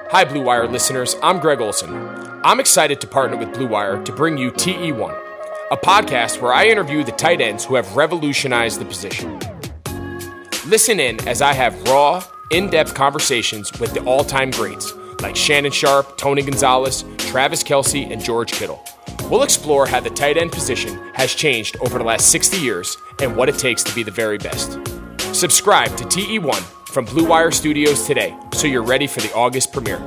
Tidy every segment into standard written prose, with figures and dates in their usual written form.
Hi, Blue Wire listeners. I'm Greg Olson. I'm excited to partner with Blue Wire to bring you TE1, a podcast where I interview the tight ends who have revolutionized the position. Listen in as I have raw, in-depth conversations with the all-time greats like Shannon Sharpe, Tony Gonzalez, Travis Kelce, and George Kittle. We'll explore how the tight end position has changed over the last 60 years and what it takes to be the very best. Subscribe to TE1 from Blue Wire Studios today so you're ready for the August premiere.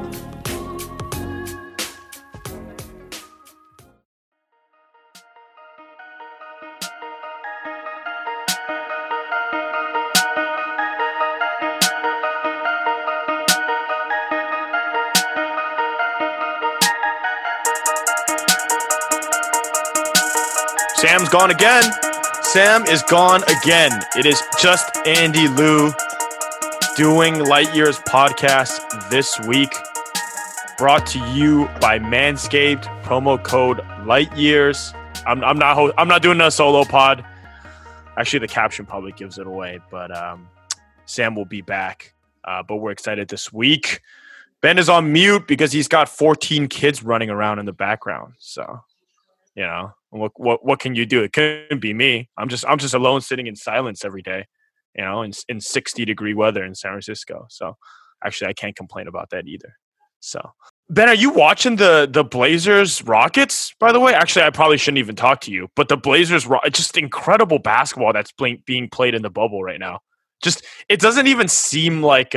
Sam's gone again. Sam is gone again. It is just Andy Liu doing Lightyears podcast this week. Brought to you by Manscaped. Promo code Lightyears. I'm not doing a solo pod. Actually, the caption probably gives it away. But Sam will be back. But we're excited this week. Ben is on mute because he's got 14 kids running around in the background. So, you know. What can you do? It couldn't be me. I'm just alone sitting in silence every day, you know, in 60-degree weather in San Francisco. So actually, I can't complain about that either. So Ben, are you watching the Blazers Rockets? By the way, actually, I probably shouldn't even talk to you, but the Blazers, it's just incredible basketball that's being played in the bubble right now. Just it doesn't even seem like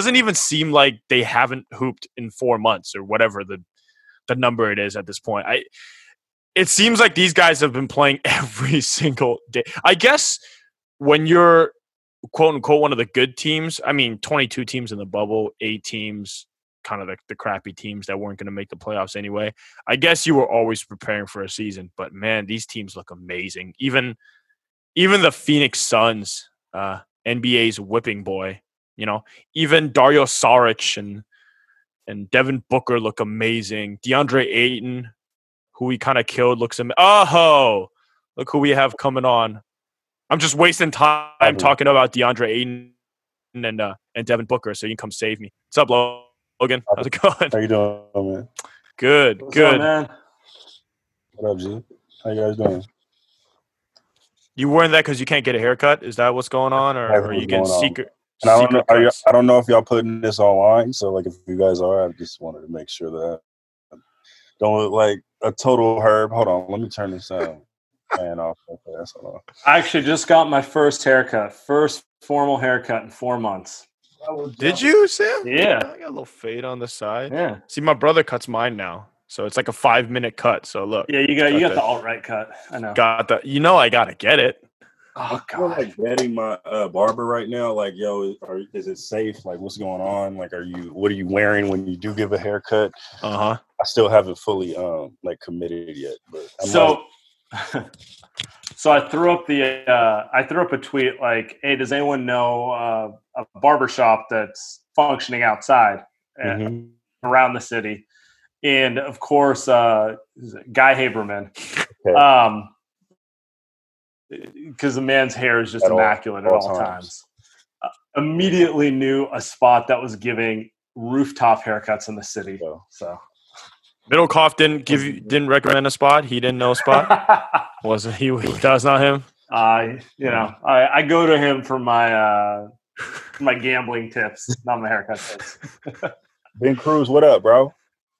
they haven't hooped in 4 months or whatever the number it is at this point. It seems like these guys have been playing every single day. I guess when you're, quote unquote, one of the good teams, 22 teams in the bubble, 8 teams, kind of the crappy teams that weren't going to make the playoffs anyway. I guess you were always preparing for a season. But, man, these teams look amazing. Even the Phoenix Suns, NBA's whipping boy, you know, even Dario Saric and Devin Booker look amazing. DeAndre Ayton, who we kind of killed, looks amazing. Oh, look who we have coming on. I'm just wasting time talking about DeAndre Ayton and Devin Booker, so you can come save me. What's up, Logan? How's it going? How you doing, man? Good. What's up, man? What up, G? How you guys doing? You wearing that because you can't get a haircut? Is that what's going on, or are you getting secret? And I don't know if y'all putting this online, so like if you guys are, I just wanted to make sure that I don't look like a total herb. Hold on, let me turn this fan off. Okay, that's all. I actually just got my first formal haircut in 4 months. Did you, Sam? Yeah. I got a little fade on the side. Yeah. See, my brother cuts mine now, so it's like a 5-minute cut. So look. Yeah, you got the alt-right cut. I know. Got the. You know, I gotta get it. Oh God! I'm like vetting my barber right now. Like, yo, is it safe? Like, what's going on? Like, what are you wearing when you do give a haircut? I still haven't fully committed yet. But so I threw up a tweet like, "Hey, does anyone know a barbershop that's functioning outside around the city?" And of course, Guy Haberman, because the man's hair is just immaculate at all times. Immediately knew a spot that was giving rooftop haircuts in the city. So Middlecoff didn't recommend a spot. He didn't know a spot. Was it he? That was not him. I go to him for my gambling tips, not my haircut tips. Ben Cruz, what up, bro?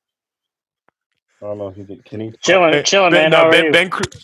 I don't know if he can he chilling, man. Ben Cruz.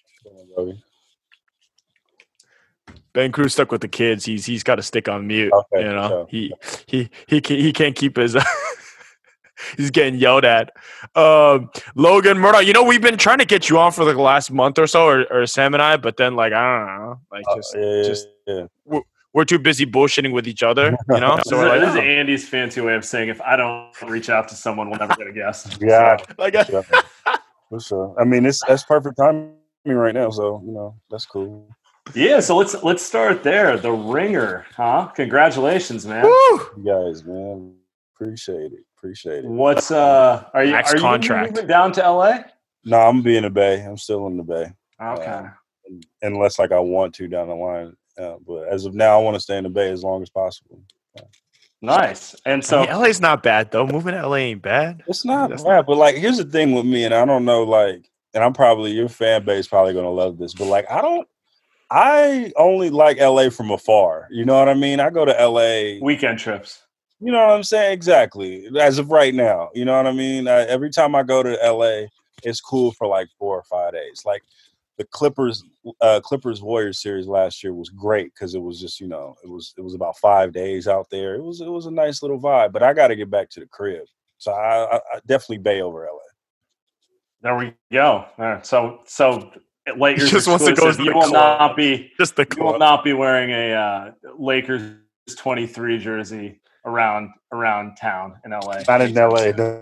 Ben Cruz stuck with the kids. He's got to stick on mute. Okay, you know, sure. he can't keep his. He's getting yelled at. Logan Murdoch, you know, we've been trying to get you on for like the last month or so, or Sam and I, but then like I don't know, we're too busy bullshitting with each other, you know. So this is Andy's fancy way of saying if I don't reach out to someone, we'll never get a guest. Yeah, so, for sure. I mean, that's perfect timing right now, so you know that's cool. Yeah, so let's start there. The Ringer, huh? Congratulations, man. Woo! You guys, man, appreciate it. What's are you moving down to LA? No, I'm gonna be in the Bay. I'm still in the Bay. Okay. Unless like I want to down the line, but as of now, I want to stay in the Bay as long as possible. Nice. And so LA's not bad though. Moving to LA ain't bad. It's not bad, but like, here's the thing with me, and I don't know, like, and I'm probably your fan base probably gonna love this, but like, I only like LA from afar. You know what I mean? I go to LA weekend trips. You know what I'm saying? Exactly. As of right now, you know what I mean? Every time I go to LA, it's cool for like 4 or 5 days. Like the Clippers Warriors series last year was great because it was just, it was about 5 days out there. It was a nice little vibe. But I got to get back to the crib, so I definitely bay over LA. There we go. All right. So Lakers just wants to go to you the will club. not be just the you will not be wearing a Lakers 23 jersey around town in LA. Not in LA, no.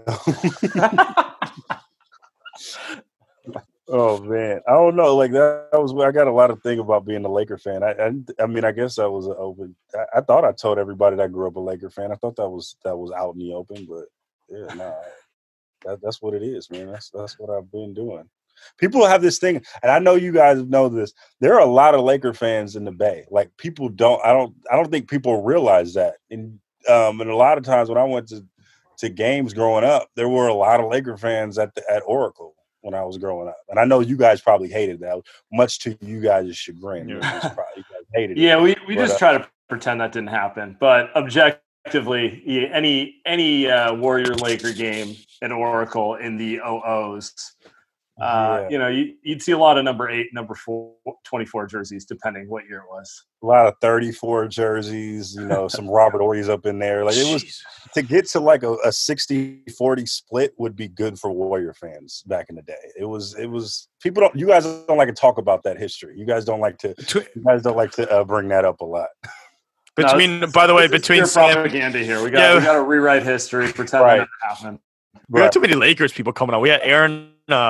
Oh man, I don't know. Like that was I got a lot of thing about being a Laker fan. I mean, I guess that was an open. I thought I told everybody that I grew up a Laker fan. I thought that was out in the open, but yeah, no, that's what it is, man. That's what I've been doing. People have this thing, and I know you guys know this. There are a lot of Laker fans in the Bay. Like people don't. I don't think people realize that. And a lot of times when I went to games growing up, there were a lot of Laker fans at Oracle when I was growing up. And I know you guys probably hated that, much to you guys' chagrin. You guys hated it. Yeah, we just try to pretend that didn't happen. But objectively, any Warrior Laker game at Oracle in the 00s, you'd see a lot of number 8, number 4, 24 jerseys, depending what year it was. A lot of 34 jerseys, some Robert Ory's up in there. Like it was to get to like a 60-40 split would be good for Warrior fans back in the day. It was you guys don't like to talk about that history. You guys don't like to bring that up a lot. Between Sam propaganda here. We got to rewrite history, pretend that happened. We got too many Lakers people coming on. We had Aaron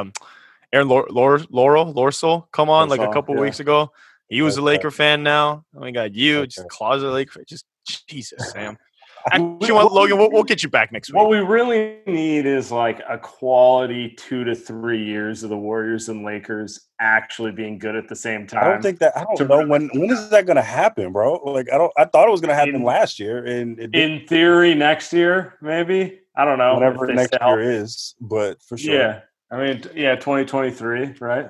Lorsel come on like a couple weeks ago. He was a Laker fan now. We got you, just closet Laker fan. Just Jesus, Sam. Actually, Logan, we'll get you back next week. What we really need is like a quality 2 to 3 years of the Warriors and Lakers actually being good at the same time. I don't know when is that going to happen, bro? Like I thought it was going to happen last year, and in theory next year maybe. I don't know. Whatever next year is, but for sure. Yeah. I mean, 2023, right?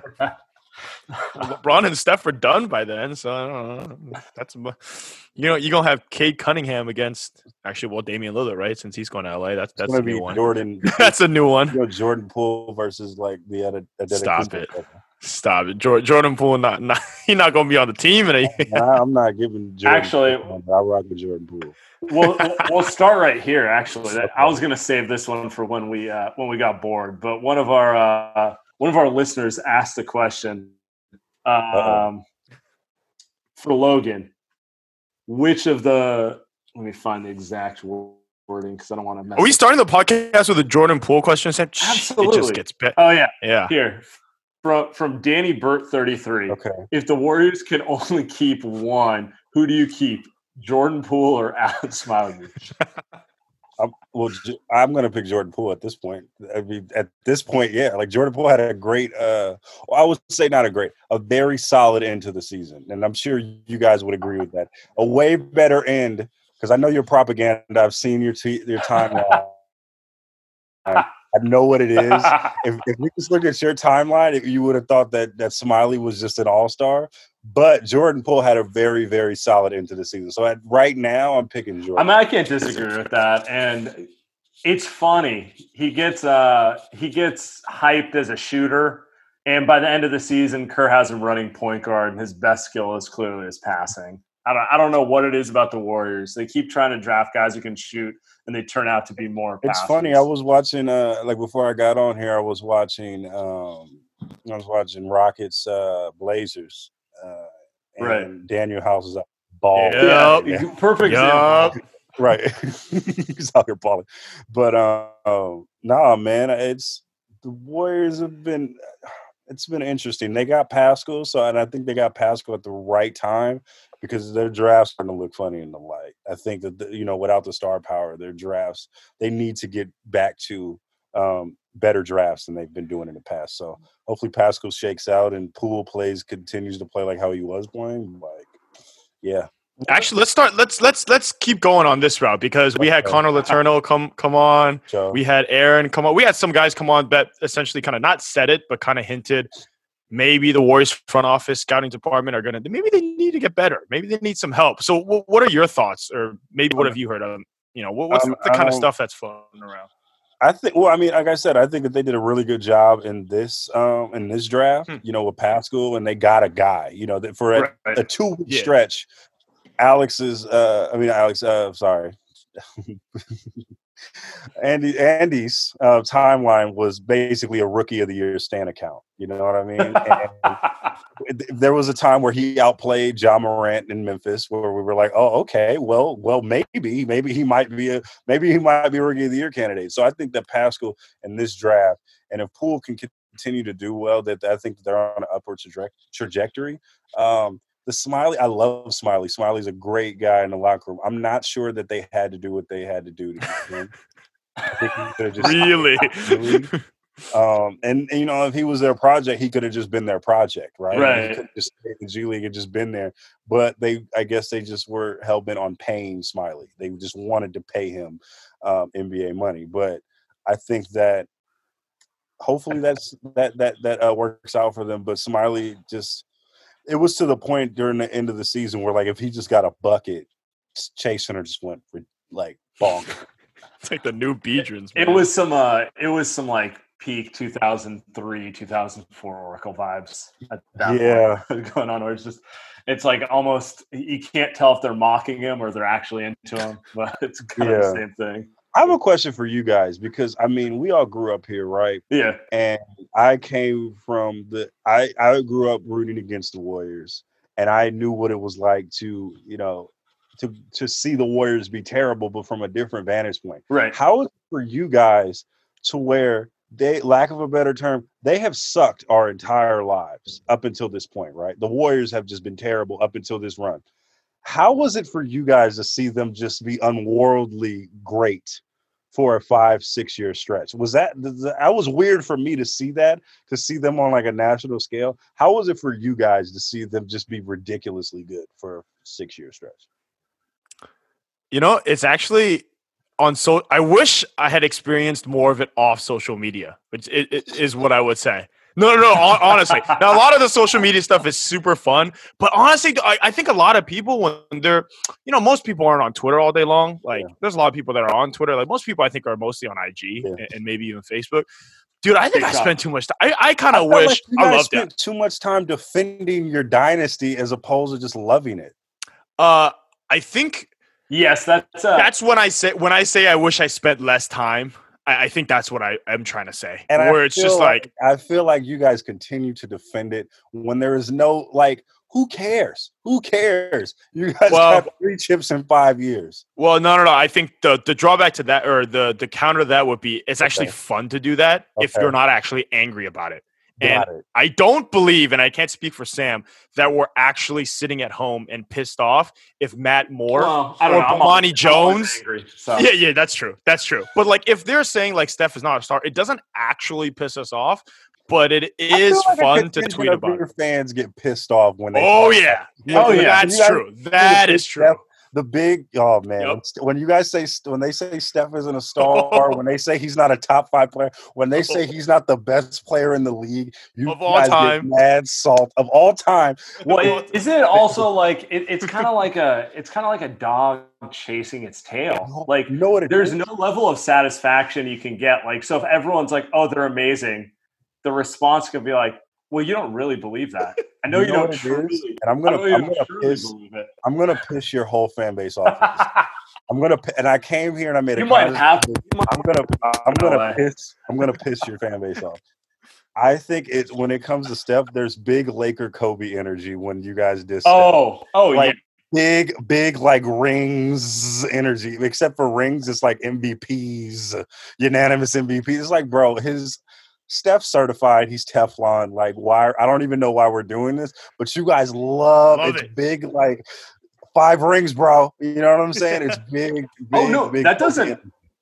LeBron and Steph are done by then, so I don't know. That's you're gonna have Cade Cunningham against Damian Lillard, right? Since he's going to LA, that's a new one. Jordan, that's a new one. Jordan Poole versus like the Stop it, Jordan Poole. He's not gonna be on the team. I'm not giving. Jordan actually, I rock with Jordan Poole. We'll start right here. Actually, I was going to save this one for when we got bored. But one of our listeners asked a question for Logan. Which of the? Let me find the exact wording because I don't want to mess. Are we starting the podcast with a Jordan Poole question? Absolutely. It just gets better. Oh yeah. Here. From Danny Burt 33. Okay. If the Warriors can only keep one, who do you keep? Jordan Poole or Alex Smiley? I'm going to pick Jordan Poole at this point. I mean, at this point, yeah. Like Jordan Poole had a great, I would say not a very solid end to the season. And I'm sure you guys would agree with that. A way better end, because I know your propaganda. I've seen your timeline. I know what it is. If you just look at your timeline, you would have thought that Smiley was just an all-star. But Jordan Poole had a very, very solid end to the season. So right now, I'm picking Jordan. I can't disagree with that. And it's funny. He gets hyped as a shooter. And by the end of the season, Kerr has him running point guard, and his best skill is clearly his passing. I don't know what it is about the Warriors. They keep trying to draft guys who can shoot, and they turn out to be more It's funny. I was watching, before I got on here, I was watching Rockets Blazers. And Daniel House is out balling. Yeah. Perfect example. Right. He's out here balling. But man, the Warriors have been – it's been interesting. They got Pascal, and I think they got Pascal at the right time because their drafts are going to look funny in the light. I think that, without the star power, their drafts, they need to get back to better drafts than they've been doing in the past. So hopefully Pascal shakes out and Poole continues to play like how he was playing. Like, yeah, Actually, let's keep going on this route because we had Connor Letourneau come on. Joe. We had Aaron come on. We had some guys come on that essentially kind of not said it, but kind of hinted maybe the Warriors front office scouting department are going to – maybe they need to get better. Maybe they need some help. So what are your thoughts, or maybe what have you heard of, what's the kind of stuff that's floating around? I think, well, I mean, like I said, I think that they did a really good job in this draft, with Pascal, and they got a guy, for a 2-week stretch. Andy's timeline was basically a Rookie of the Year Stan account. You know what I mean? And there was a time where he outplayed Ja Morant in Memphis, where we were like, "Oh, okay, well, maybe he might be a Rookie of the Year candidate." So I think that Pascal in this draft, and if Poole can continue to do well, that I think they're on an upward trajectory. The Smiley, I love Smiley. Smiley's a great guy in the locker room. I'm not sure that they had to do what they had to do to get him. I think he could have just really. And if he was their project, he could have just been their project, right? Right. He could have just stayed in the G League and just been there. But I guess they just were hell bent on paying Smiley. They just wanted to pay him NBA money. But I think that hopefully that works out for them. But Smiley just. It was to the point during the end of the season where, like, if he just got a bucket, Chase Center just went for, like, bonk. It's like the new Biedrins. It was some like peak 2003, 2004 Oracle vibes at that point going on. Where it's like almost you can't tell if they're mocking him or they're actually into him, but it's kind of the same thing. I have a question for you guys because, I mean, we all grew up here, right? Yeah. And I came from I grew up rooting against the Warriors, and I knew what it was like to see the Warriors be terrible, but from a different vantage point. Right. How is it for you guys to where they, lack of a better term, they have sucked our entire lives up until this point, right? The Warriors have just been terrible up until this run. How was it for you guys to see them just be unworldly great for a 5-6 year stretch? That was weird for me to see them on like a national scale. How was it for you guys to see them just be ridiculously good for a 6-year stretch? It's actually I wish I had experienced more of it off social media, which it is what I would say. No, honestly. Now, a lot of the social media stuff is super fun, but honestly, I think a lot of people, when they're, most people aren't on Twitter all day long. Like, there's a lot of people that are on Twitter. Like, most people, I think, are mostly on IG and maybe even Facebook. Dude, I think I spent too much time. I kind of wish I loved that. Too much time defending your dynasty as opposed to just loving it. I think yes, that's when I say I wish I spent less time. I think that's what I'm trying to say. And where it's just like I feel like you guys continue to defend it when there is no, like, who cares? Who cares? You guys got 3 chips in 5 years. Well, no. I think the drawback to that, or the counter to that, would be it's actually fun to do that if you're not actually angry about it. And I don't believe, and I can't speak for Sam, that we're actually sitting at home and pissed off if Matt Moore or Bomani Jones. Angry, so. Yeah, that's true. But like, if they're saying like Steph is not a star, it doesn't actually piss us off. But it is fun to tweet about. Your fans get pissed off when they. That's true. That is true. The big when you guys say when they say Steph isn't a star, when they say he's not a top 5 player, when they say he's not the best player in the league, you of all time, get mad salt of all time. Well, isn't it also like it's kind of like a dog chasing its tail? Like, there's no level of satisfaction you can get. Like, so if everyone's like, "Oh, they're amazing," the response could be like, "Well, you don't really believe that. I know you don't truly, and I'm gonna piss your whole fan base off. And I came here and I made I'm gonna piss your fan base off. I think it's when it comes to Steph, there's big Laker Kobe energy when you guys diss. Big like rings energy. Except for rings, it's like MVPs, unanimous MVPs. It's like, bro, Steph certified. He's Teflon. Like, why? I don't even know why we're doing this, but you guys love it. Big, like 5 rings, bro. You know what I'm saying? It's big. That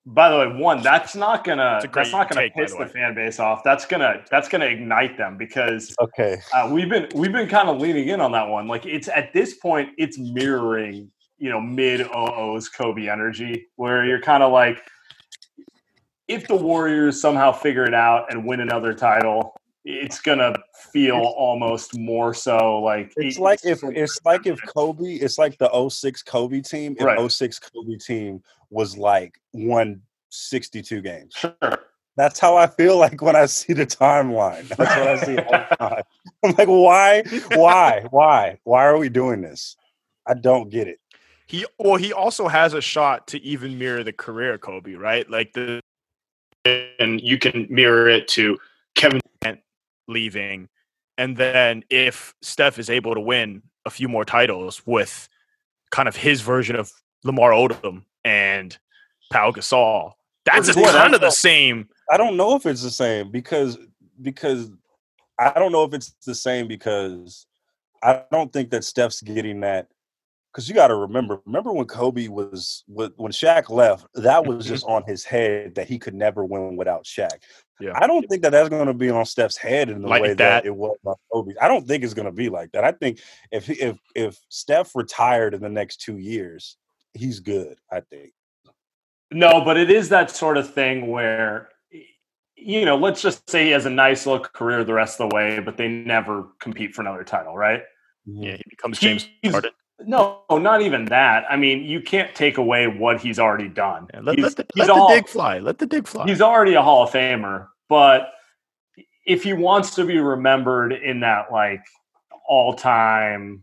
By the way, that's not gonna piss the fan base off. That's gonna ignite them because we've been kind of leaning in on that one. Like it's at this point, it's mirroring mid 00's Kobe energy, where you're kind of like, if the Warriors somehow figure it out and win another title, it's gonna feel almost more so like it's like if Kobe, it's like the 06 Kobe team. If 06 Kobe team was like won 62 games. Sure. That's how I feel like when I see the timeline. That's what I see all the time. I'm like, why are we doing this? I don't get it. He also has a shot to even mirror the career of Kobe, right? Like and you can mirror it to Kevin Durant leaving, and then if Steph is able to win a few more titles with kind of his version of Lamar Odom and Pau Gasol, that's kind of the same. I don't know if it's the same because I don't know if it's the same because I don't think that Steph's getting that. Because you got to remember when Kobe when Shaq left, that was just on his head that he could never win without Shaq. Yeah. I don't think that's going to be on Steph's head in the way that it was on Kobe. I don't think it's going to be like that. I think if Steph retired in the next 2 years, he's good, I think. No, but it is that sort of thing where, let's just say he has a nice little career the rest of the way, but they never compete for another title, right? Yeah, he becomes James Harden. No, not even that. I mean, you can't take away what he's already done. Yeah, let the dig fly. Let the dig fly. He's already a Hall of Famer, but if he wants to be remembered in that like all-time,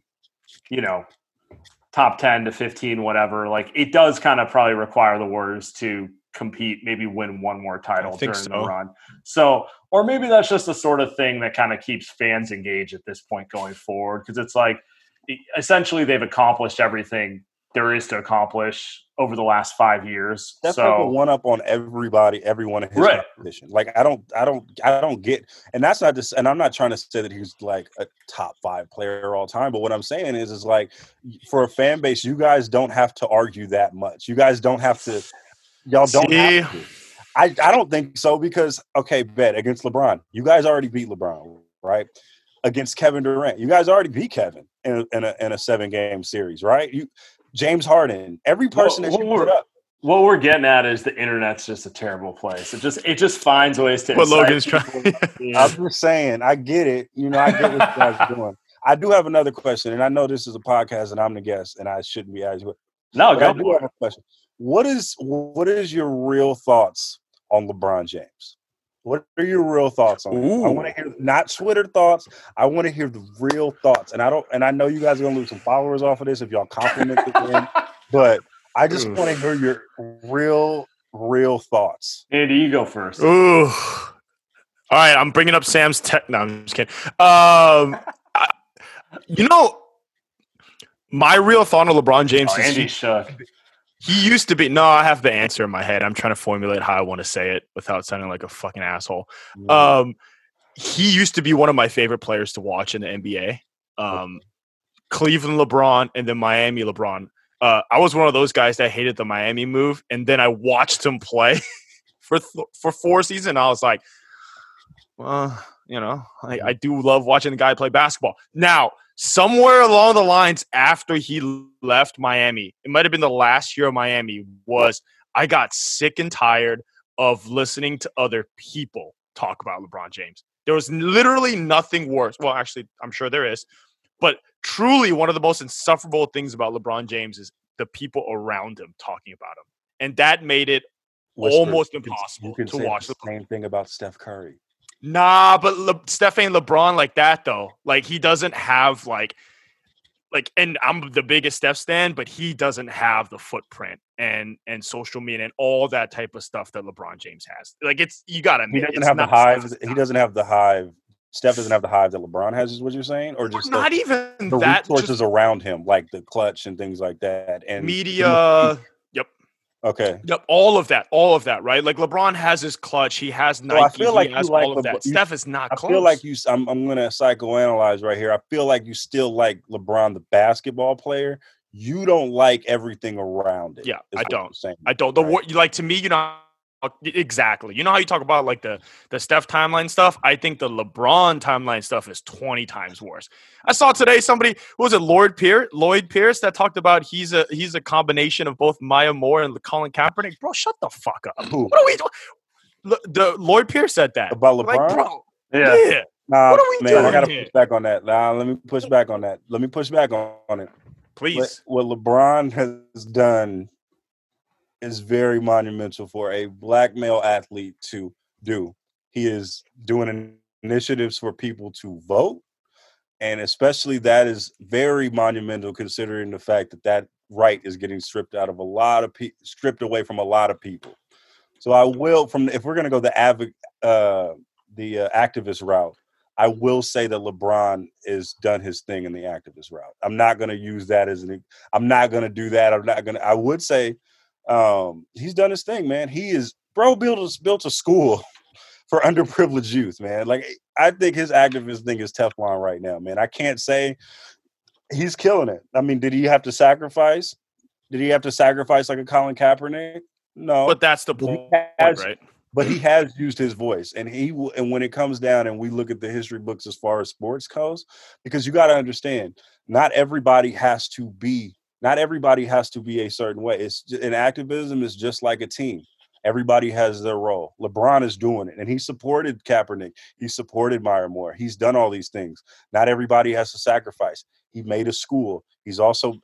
top 10 to 15, whatever, like it does kind of probably require the Warriors to compete, maybe win one more title during the run. So, or maybe that's just the sort of thing that kind of keeps fans engaged at this point going forward, because it's like, essentially, they've accomplished everything there is to accomplish over the last 5 years. That's like a one up on everyone in his position. Like I don't get, and that's not just, and I'm not trying to say that he's like a top 5 player all time. But what I'm saying is like for a fan base, you guys don't have to argue that much. You guys don't have to. Y'all don't have to. I don't think so because bet against LeBron, you guys already beat LeBron, right? Against Kevin Durant, you guys already beat Kevin in a 7-game series, right? James Harden, every person that you put up. What we're getting at is the internet's just a terrible place. It just finds ways to. What Logan's trying. I'm just saying, I get it. I get what you guys are doing. I do have another question, and I know this is a podcast, and I'm the guest, and I shouldn't be asking. No, go. I do have a question. What is your real thoughts on LeBron James? What are your real thoughts on it? I want to hear not Twitter thoughts. I want to hear the real thoughts. And I know you guys are gonna lose some followers off of this if y'all compliment him, but I just want to hear your real thoughts. Andy, you go first. Ooh. All right, I'm bringing up Sam's tech. No, I'm just kidding. My real thought on LeBron James is Andy shook. He used to be – no, I have the answer in my head. I'm trying to formulate how I want to say it without sounding like a fucking asshole. He used to be one of my favorite players to watch in the NBA. Cleveland LeBron and then Miami LeBron. I was one of those guys that hated the Miami move, and then I watched him play for 4 seasons, and I was like, well, I do love watching the guy play basketball. Now – somewhere along the lines after he left Miami, it might have been the last year of Miami, I got sick and tired of listening to other people talk about LeBron James. There was literally nothing worse. Well, actually, I'm sure there is. But truly, one of the most insufferable things about LeBron James is the people around him talking about him. And that made it almost impossible to watch. The same thing about Steph Curry. Nah, but Steph ain't LeBron like that, though. Like, he doesn't have, and I'm the biggest Steph stan, but he doesn't have the footprint and social media and all that type of stuff that LeBron James has. Like, you got to admit. He doesn't have the hive. He doesn't have the hive. Steph doesn't have the hive that LeBron has, is what you're saying? Or just not even the that. Resources around him, like the clutch and things like that. And media. Okay. Yep, all of that, right? Like LeBron has his clutch, he has Nike, I feel like he has all of that. Steph is not close. I feel like I'm going to psychoanalyze right here. I feel like you still like LeBron, the basketball player. you don't like everything around it. Yeah, I don't. Saying, I don't. To me, exactly. You know how you talk about like the Steph timeline stuff? I think the LeBron timeline stuff is 20 times worse. I saw today somebody, who was it, Lloyd Pierce, that talked about he's a combination of both Maya Moore and Colin Kaepernick. Bro, shut the fuck up. Who? What are we doing? The Lloyd Pierce said that about LeBron. Like, bro, yeah. Nah, what are we doing? I gotta push back on that. Let me push back on that. Let me push back on it. Please. What LeBron has done is very monumental for a black male athlete to do. He is doing initiatives for people to vote, and especially that is very monumental considering the fact that right is getting stripped out of stripped away from a lot of people. So I will, if we're going to go the activist route, I will say that LeBron has done his thing in the activist route. I'm not going to use that I'm not going to do that. I would say he's done his thing, man. Built a school for underprivileged youth, man. Like, I think his activist thing is Teflon right now, man. I can't say he's killing it. I mean, did he have to sacrifice? Did he have to sacrifice like a Colin Kaepernick? No. But that's the point, right? But he has used his voice, and and when it comes down and we look at the history books as far as sports goes, because you got to understand, not everybody has to be a certain way. In activism is just like a team. Everybody has their role. LeBron is doing it, and he supported Kaepernick. He supported Maya Moore. He's done all these things. Not everybody has to sacrifice. He made a school. He's also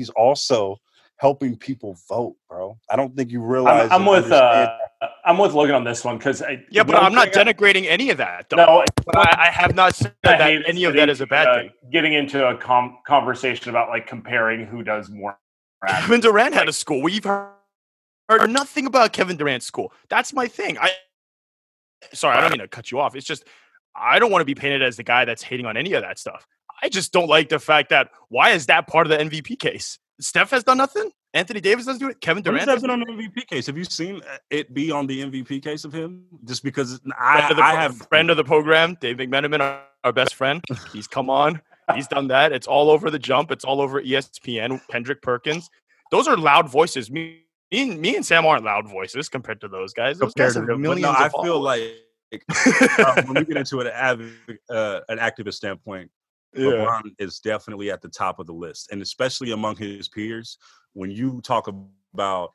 helping people vote, bro. I don't think you realize. I'm with Logan on this one because but I'm not denigrating any of that. Though. No, I have not said that any of that is a bad thing. Getting into a conversation about like comparing who does more. Kevin Durant had a school. We've heard nothing about Kevin Durant's school. That's my thing. Sorry, I don't mean to cut you off. It's just I don't want to be painted as the guy that's hating on any of that stuff. I just don't like the fact that why is that part of the MVP case? Steph has done nothing. Anthony Davis doesn't do it. Kevin Durant has been on the MVP case. Have you seen it be on the MVP case of him? Just because friend of the program, Dave McMenamin, our best friend. He's come on. He's done that. It's all over The Jump. It's all over ESPN. Kendrick Perkins. Those are loud voices. Me and Sam aren't loud voices compared to those guys. Those guys have millions of I feel like when we get into an activist standpoint, LeBron is definitely at the top of the list, and especially among his peers. When you talk about,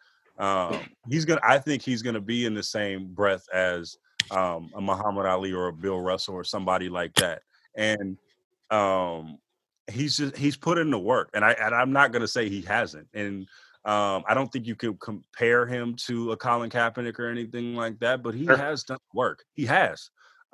I think he's gonna be in the same breath as a Muhammad Ali or a Bill Russell or somebody like that, and he's put in the work, and I'm not gonna say he hasn't, and I don't think you can compare him to a Colin Kaepernick or anything like that, but he has done work. He has.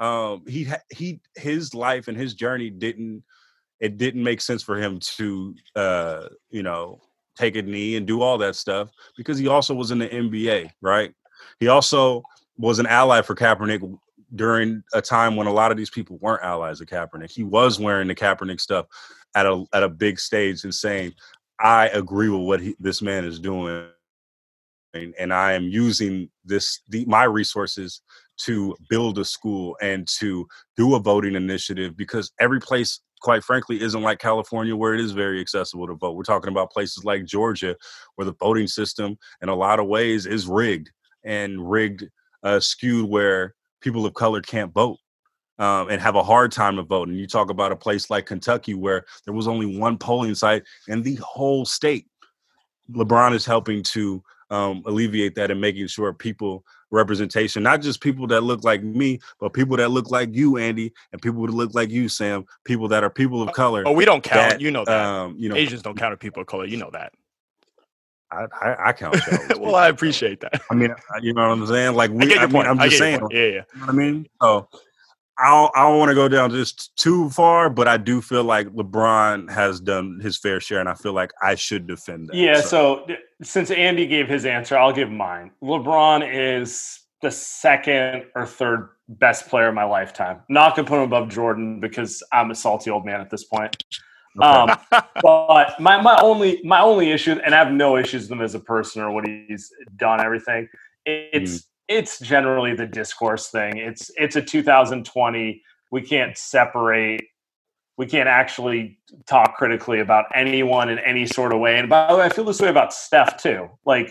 His life and his journey didn't make sense for him to take a knee and do all that stuff because he also was in the NBA, right? He also was an ally for Kaepernick during a time when a lot of these people weren't allies of Kaepernick. He was wearing the Kaepernick stuff at a big stage and saying, I agree with what this man is doing, and I am using my resources to build a school and to do a voting initiative because every place, quite frankly, isn't like California where it is very accessible to vote. We're talking about places like Georgia where the voting system in a lot of ways is rigged skewed where people of color can't vote and have a hard time to vote. And you talk about a place like Kentucky where there was only one polling site in the whole state. LeBron is helping to alleviate that and making sure people representation, not just people that look like me, but people that look like you, Andy, and people that look like you, Sam, people that are people of color. Oh, we don't count. That, you know that. Asians don't count as people of color. You know that. I count. Well, I appreciate that. I mean, you know what I'm saying? Like, I'm just saying. Yeah. You know what I mean? So I don't want to go down just too far, but I do feel like LeBron has done his fair share, and I feel like I should defend that. Yeah, so since Andy gave his answer, I'll give mine. LeBron is the second or third best player of my lifetime. Not going to put him above Jordan because I'm a salty old man at this point. Okay. But my only issue, and I have no issues with him as a person or what he's done, everything, it's generally the discourse thing. It's a 2020. We can't separate we can't actually talk critically about anyone in any sort of way. And by the way, I feel this way about Steph too. Like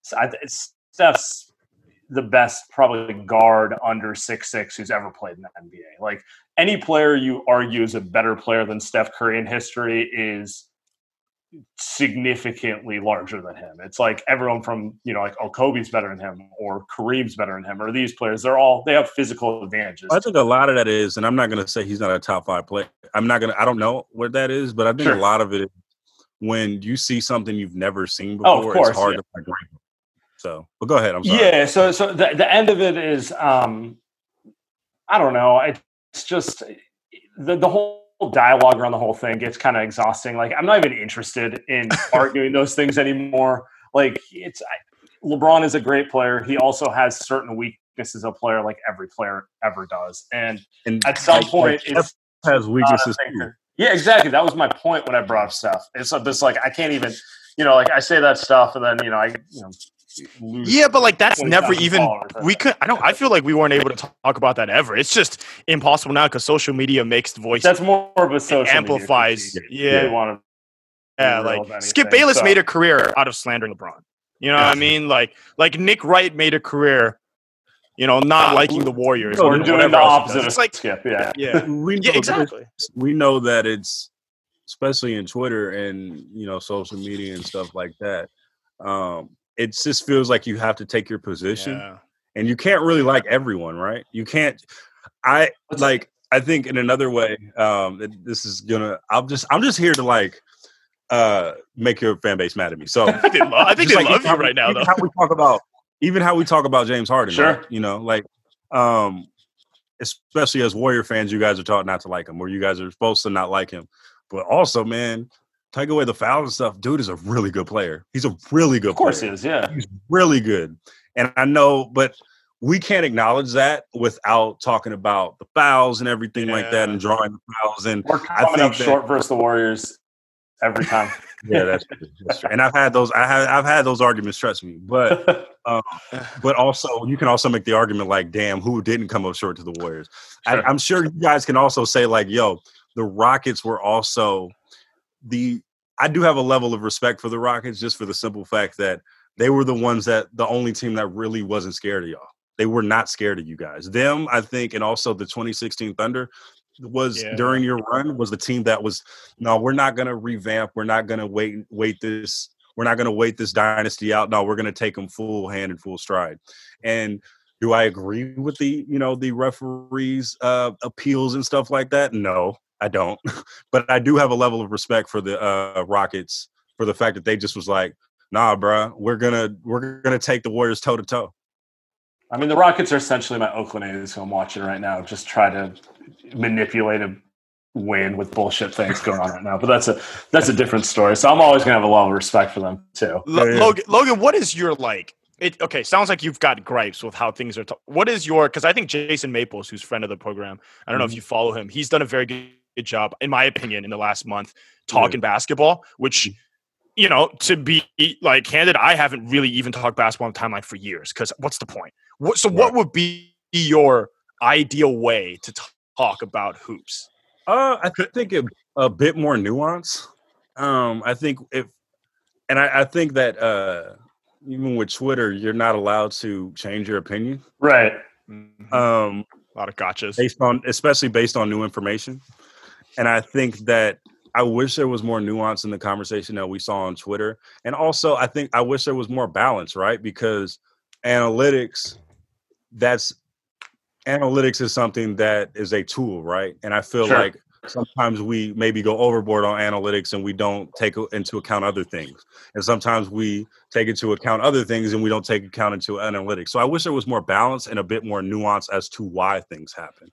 Steph's the best probably guard under 6'6" who's ever played in the NBA. Like any player you argue is a better player than Steph Curry in history is significantly larger than him. It's like everyone from, like, oh, Kobe's better than him or Kareem's better than him, or these players, they have physical advantages. I think a lot of that is, and I'm not going to say he's not a top 5 player. I don't know what that is, but I think a lot of it is when you see something you've never seen before, of course, it's hard to agree. So, but go ahead. I'm sorry. Yeah. So the end of it is, I don't know. It's just the whole dialogue around the whole thing gets kind of exhausting. Like, I'm not even interested in arguing those things anymore. Like, LeBron is a great player. He also has certain weaknesses a player like every player ever does. And at some point, it has weaknesses too. Yeah, exactly. That was my point when I brought up Steph. It's just like, I can't even, like I say that stuff and then, yeah, but like that's never even I feel like we weren't able to talk about that ever. It's just impossible now because social media makes the voice. That's more of a social amplifies. Media. Like Skip Bayless made a career out of slandering LeBron. You know what I mean? Like Nick Wright made a career, not liking the Warriors. Or doing the opposite. It's like Skip. Yeah. Exactly. We know that it's, especially in Twitter and social media and stuff like that. It just feels like you have to take your position, and you can't really like everyone, right? You can't. I think in another way, this is gonna. I'm just here to make your fan base mad at me. So I think they love you right now, though. Even how we talk about James Harden, sure. Right? Especially as Warrior fans, you guys are taught not to like him, or you guys are supposed to not like him. But also, man, take away the fouls and stuff. Dude is a really good player. He's a really good player. Of course he is, yeah. He's really good. And I know, but we can't acknowledge that without talking about the fouls and everything like that and drawing the fouls. And we're coming up short versus the Warriors every time. Yeah, that's true. And I've had those arguments, trust me. But also you can also make the argument like, damn, who didn't come up short to the Warriors? Sure. I'm sure you guys can also say like, yo, the Rockets were also I do have a level of respect for the Rockets just for the simple fact that they were the only team that really wasn't scared of y'all. They were not scared of you guys. Them, I think, and also the 2016 Thunder during your run was the team that was, no, we're not going to revamp. We're not going to wait this. We're not going to wait this dynasty out. No, we're going to take them full hand and full stride. And do I agree with the referees' appeals and stuff like that? No. I don't, but I do have a level of respect for the Rockets for the fact that they just was like, nah, bro, we're gonna take the Warriors toe to toe. I mean, the Rockets are essentially my Oakland A's who I'm watching right now. Just try to manipulate a win with bullshit things going on right now, but that's a different story. So I'm always gonna have a level of respect for them too. Logan, what is your okay, sounds like you've got gripes with how things are. What is your? Because I think Jason Maples, who's friend of the program, I don't know if you follow him. He's done a very good job, in my opinion, in the last month talking basketball, which, to be candid, I haven't really even talked basketball on the timeline for years because what's the point? What would be your ideal way to talk about hoops? I think a bit more nuance. I think I think that even with Twitter, you're not allowed to change your opinion. Right. A lot of gotchas. Especially based on new information. And I think that I wish there was more nuance in the conversation that we saw on Twitter. And also, I wish there was more balance, right? Because analytics is something that is a tool, right? And I feel like sometimes we maybe go overboard on analytics and we don't take into account other things. And sometimes we take into account other things and we don't take account into analytics. So I wish there was more balance and a bit more nuance as to why things happen.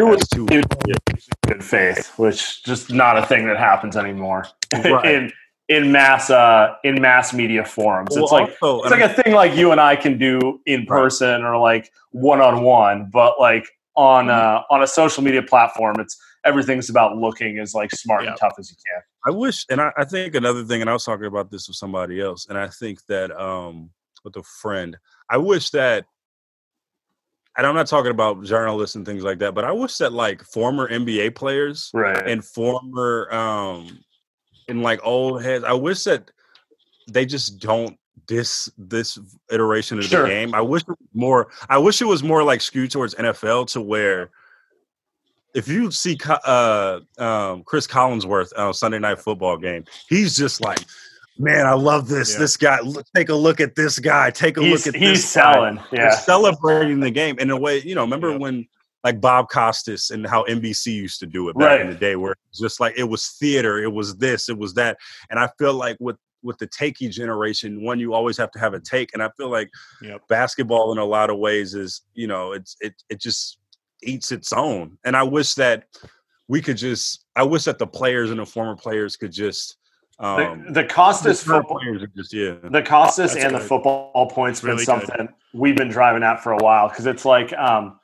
Good faith, which just not a thing that happens anymore in mass media forums. It's like a thing like you and I can do in person or like one-on-one, but like on a social media platform, everything's about looking as like smart and tough as you can. I wish, and I think another thing, and I was talking about this with somebody else, and I think that with a friend, I and I'm not talking about journalists and things like that, but I wish that like former NBA players and former and like old heads, I wish that they just don't this iteration of the game. I wish it was more like skewed towards NFL, to where if you see Chris Collinsworth Sunday Night Football game, he's just like, man, I love this. Yeah. This guy, take a look at this guy. Take a look at this he's selling. guy. Yeah. They're celebrating the game in a way, remember when like Bob Costas and how NBC used to do it back in the day, where it was just like, it was theater, it was this, it was that. And I feel like with the takey generation, you always have to have a take. And I feel like basketball in a lot of ways is, it just eats its own. And I wish that the players and the former players could just, the Costas football players are just, the Costas and the football points really been something we've been driving at for a while. Cause it's like,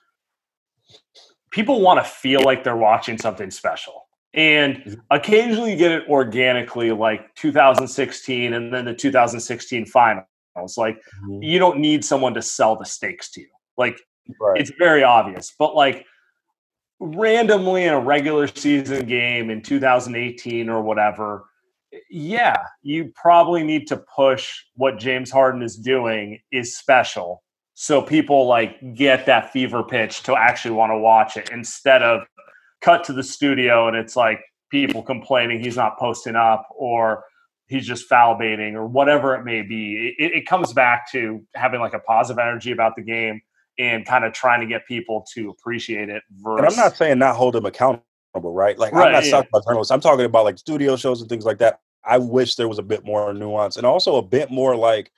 people want to feel like they're watching something special. And occasionally you get it organically, like 2016 and then the 2016 finals. Like, you don't need someone to sell the stakes to you. Like, it's very obvious. But, like, randomly in a regular season game in 2018 or whatever, you probably need to push what James Harden is doing is special. So people, like, get that fever pitch to actually want to watch it, instead of cut to the studio and it's like people complaining he's not posting up or he's just foul baiting or whatever it may be. It comes back to having like a positive energy about the game and kind of trying to get people to appreciate it. And I'm not saying not hold them accountable, right? Like, I'm not talking about journalists. I'm talking about like studio shows and things like that. I wish there was a bit more nuance and also a bit more like,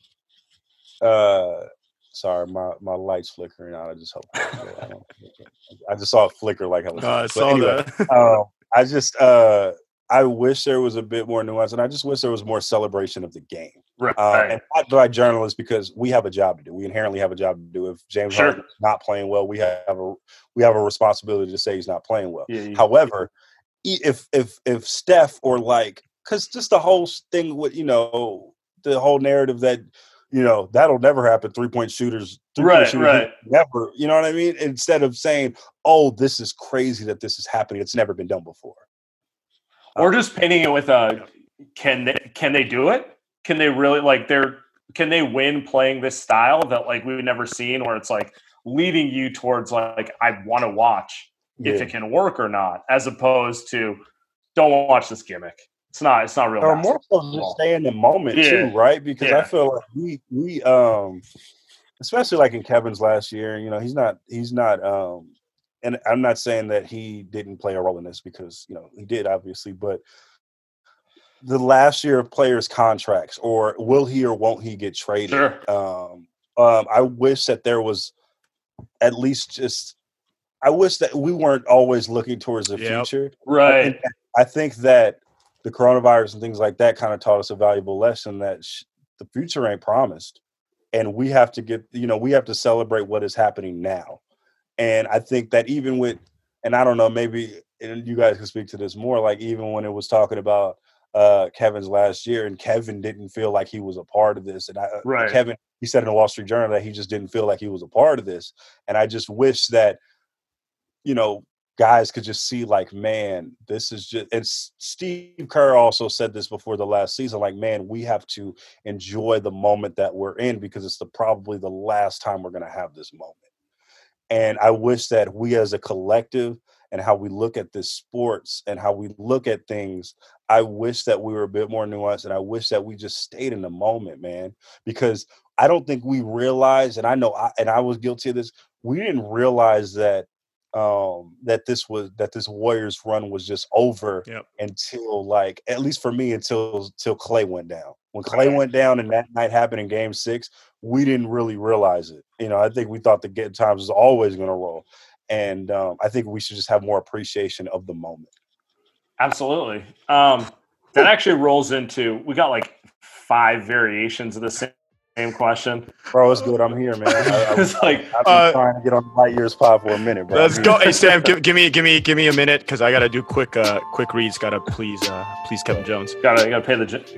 sorry, my light's flickering out. I just hope. I just saw it flicker like I was. I saw that. I wish there was a bit more nuance, and I just wish there was more celebration of the game. And not by journalists, because we have a job to do. We inherently have a job to do. If James Harden is not playing well, we have a responsibility to say he's not playing well. However, if Steph or like, because just the whole thing with the whole narrative that. That'll never happen. Three-point shooters never. You know what I mean? Instead of saying, "Oh, this is crazy that this is happening. It's never been done before." Or just painting it with can they do it? Can they really can they win playing this style that like we've never seen, where it's like leading you towards like I want to watch if it can work or not, as opposed to don't watch this gimmick. It's not real. Or more so just stay in the moment too, right? Because I feel like we especially like in Kevin's last year, he's not and I'm not saying that he didn't play a role in this, because he did obviously, but the last year of players' contracts, or will he or won't he get traded? I wish that there was at least I wish that we weren't always looking towards the future. Right. I think that the coronavirus and things like that kind of taught us a valuable lesson that the future ain't promised. And we have to we have to celebrate what is happening now. And I think that even with, and I don't know, maybe you guys can speak to this more, like even when it was talking about Kevin's last year, and Kevin didn't feel like he was a part of this. And Kevin, he said in the Wall Street Journal that he just didn't feel like he was a part of this. And I just wish that, guys could just see like, man, this is just, and Steve Kerr also said this before the last season, like, man, we have to enjoy the moment that we're in, because it's probably the last time we're going to have this moment. And I wish that we as a collective and how we look at this sports and how we look at things, I wish that we were a bit more nuanced, and I wish that we just stayed in the moment, man, because I don't think we realized, and I know, I was guilty of this, we didn't realize that that this Warriors run was just over until, like, at least for me, until Clay went down. When Clay went down and that night happened in Game 6, we didn't really realize it. I think we thought the good times was always going to roll. And I think we should just have more appreciation of the moment. Absolutely. That actually rolls into, we got like 5 variations of the same question. Bro, it's good. I'm here, man. I've been trying to get on the Light Years pod for a minute, bro. Let's go. Hey, Sam, give me a minute, because I got to do quick reads. Got to please Kevin Jones. Got to pay the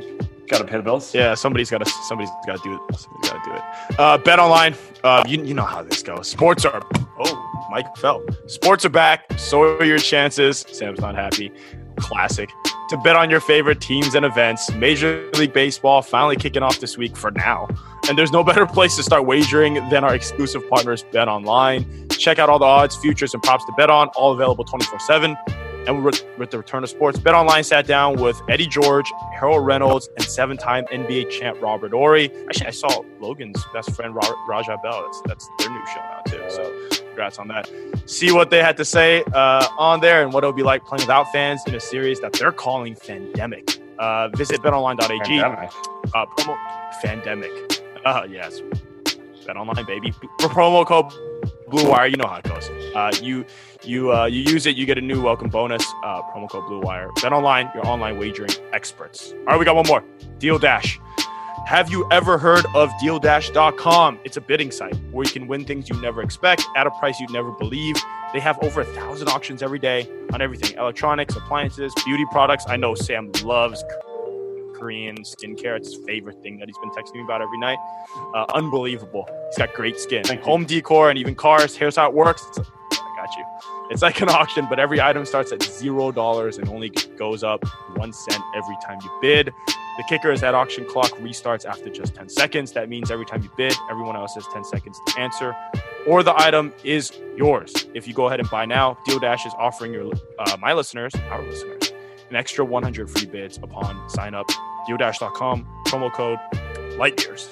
Got to pay the bills. Yeah, somebody's got to do it. Somebody's got to do it. Bet online. You know how this goes. Sports are. Oh, Mike fell. Sports are back. So are your chances. Sam's not happy. Classic. To bet on your favorite teams and events. Major League Baseball finally kicking off this week for now. And there's no better place to start wagering than our exclusive partners, Bet Online. Check out all the odds, futures, and props to bet on, all available 24/7. And with the return of sports, Bet Online sat down with Eddie George, Harold Reynolds, and 7-time NBA champ Robert Horry. Actually, I saw Logan's best friend, Raja Bell. That's their new show now, too. So congrats on that. See what they had to say on there and what it'll be like playing without fans in a series that they're calling Fandemic. Visit betonline.ag. Promo Fandemic. Yes. Bet Online, baby. For promo code Blue Wire, you know how it goes. You use it, you get a new welcome bonus. Promo code Blue Wire. Bet Online, your online wagering experts. All right, we got one more. Deal Dash. Have you ever heard of DealDash.com? It's a bidding site where you can win things you never expect at a price you'd never believe. They have over 1,000 auctions every day on everything: electronics, appliances, beauty products. I know Sam loves Korean skincare. It's his favorite thing that he's been texting me about every night. Unbelievable. He's got great skin. Home decor and even cars. Here's how it works. I got you. It's like an auction, but every item starts at $0 and only goes up 1 cent every time you bid. The kicker is that auction clock restarts after just 10 seconds. That means every time you bid, everyone else has 10 seconds to answer, or the item is yours. If you go ahead and buy now, Deal Dash is offering our listeners, an extra 100 free bids upon sign up. DealDash.com, promo code LightYears.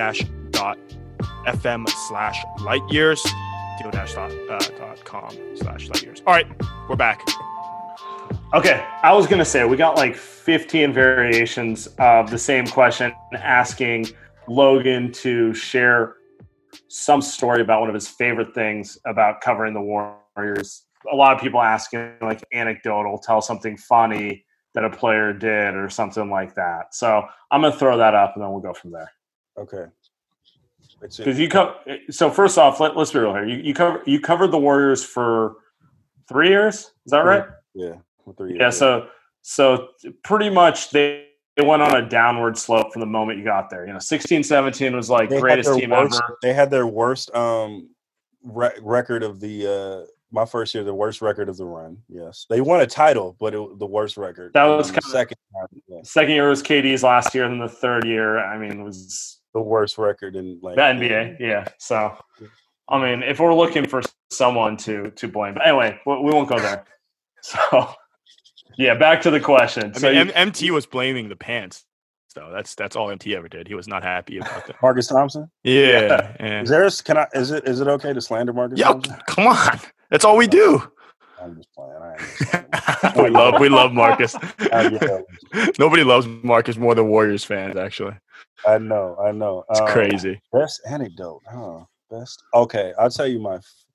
DealDash.fm/LightYears. DealDash.com/LightYears. All right, we're back. Okay, I was going to say, we got like 15 variations of the same question, asking Logan to share some story about one of his favorite things about covering the Warriors. A lot of people asking, like, anecdotal, tell something funny that a player did or something like that. So I'm going to throw that up, and then we'll go from there. Okay. Because so first off, let's be real here. You covered the Warriors for 3 years. Is that right? Yeah. 3 years. Yeah. So pretty much they went on a downward slope from the moment you got there. 16-17 was like greatest team ever. They had their worst record of the my first year, the worst record of the run. Yes, they won a title, but the worst record. That was kind second. Second year was KD's last year, and then the third year, was the worst record in the NBA. Yeah. So, I mean, if we're looking for someone to blame, but anyway, we won't go there. So, yeah, back to the question. MT was blaming the pants. So that's all MT ever did. He was not happy about that. Marcus Thompson? Yeah. Is it okay to slander Marcus Thompson? Come on. That's all we do. I'm just playing. we love Marcus. Nobody loves Marcus more than Warriors fans, actually. I know. It's crazy. Best anecdote, huh? Best. Okay, I'll tell you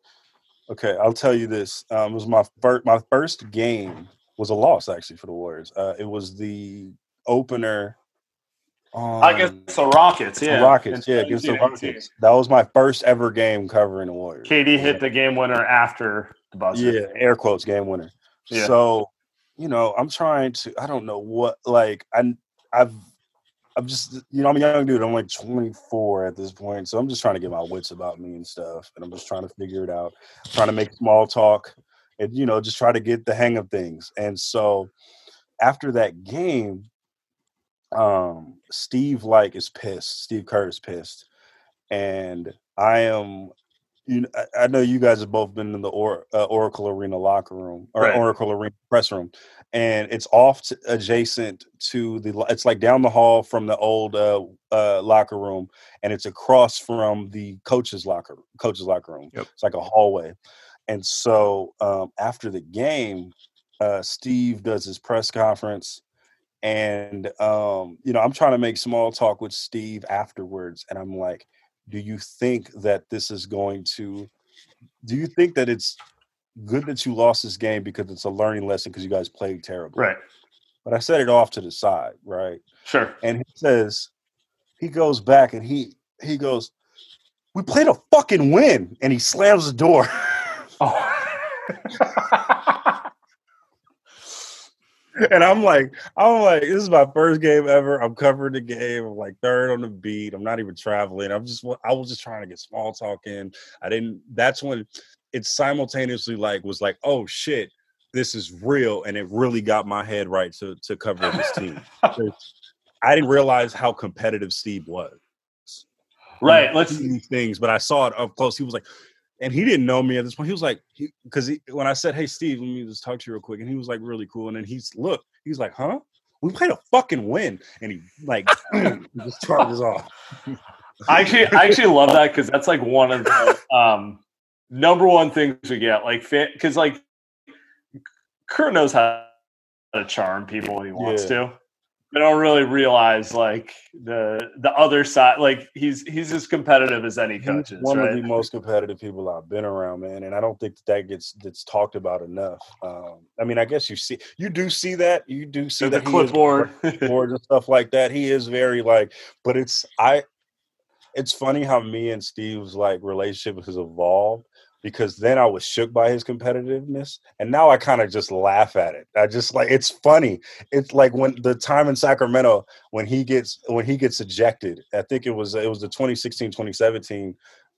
this. It was my first game was a loss actually for the Warriors. It was the opener. Against the Rockets, yeah. Against the Rockets. That was my first ever game covering the Warriors. KD hit the game winner after the buzzer. Yeah, air quotes, game winner. Yeah. So, I'm trying to. I don't know what. Like, I'm just. I'm a young dude. I'm like 24 at this point, so I'm just trying to get my wits about me and stuff, and I'm just trying to figure it out. Trying to make small talk, and just try to get the hang of things. And so, after that game. Steve is pissed. Steve Kerr is pissed, and I am. I know you guys have both been in the Oracle Arena locker room or right. Oracle Arena press room, and it's adjacent to it's like down the hall from the old locker room, and it's across from the coach's locker room. Yep. It's like a hallway, and so after the game, Steve does his press conference. And, I'm trying to make small talk with Steve afterwards. And I'm like, do you think that it's good that you lost this game because it's a learning lesson because you guys played terribly? Right. But I set it off to the side, right? Sure. And he goes back and he goes, we played a fucking win. And he slams the door. And I'm like, this is my first game ever. I'm covering the game. I'm like third on the beat. I'm not even traveling. I was just trying to get small talk in. That's when it simultaneously was like, oh shit, this is real. And it really got my head right to cover this team. I didn't realize how competitive Steve was. Right. Let's see these things, but I saw it up close. He was like, and he didn't know me at this point. He was like, when I said, "Hey, Steve, let me just talk to you real quick," and he was like, really cool. And then he's like, "Huh? We played a fucking win," and he like he just charges off. I actually love that because that's like one of the number one things we get, like, because like Kurt knows how to charm people when he wants to. I don't really realize like the other side. Like he's as competitive as any coach is. One of the most competitive people I've been around, man, and I don't think that gets talked about enough. I mean, I guess you do see that the clipboard and stuff like that. He is very like, but it's funny how me and Steve's like relationship has evolved. Because then I was shook by his competitiveness, and now I kind of just laugh at it. I just like, it's funny. It's like when the time in Sacramento when he gets ejected. I think it was the 2016-2017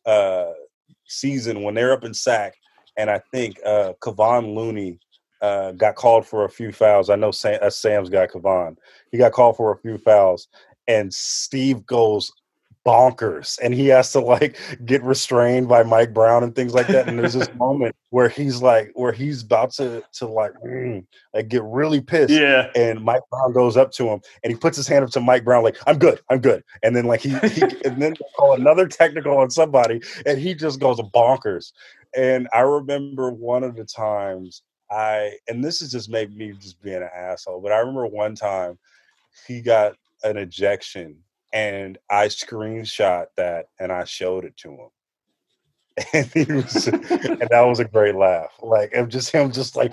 season when they're up in Sac, and I think Kevon Looney got called for a few fouls. I know Sam's guy Kevon. He got called for a few fouls, and Steve goes bonkers, and he has to like get restrained by Mike Brown and things like that. And there's this moment where he's about to like get really pissed. Yeah. And Mike Brown goes up to him and he puts his hand up to Mike Brown like, I'm good. And then like he and then call another technical on somebody, and he just goes bonkers. And I remember one of the times and this is just maybe me just being an asshole, but I remember one time he got an ejection. And I screenshot that and I showed it to him. And and that was a great laugh. Like him just like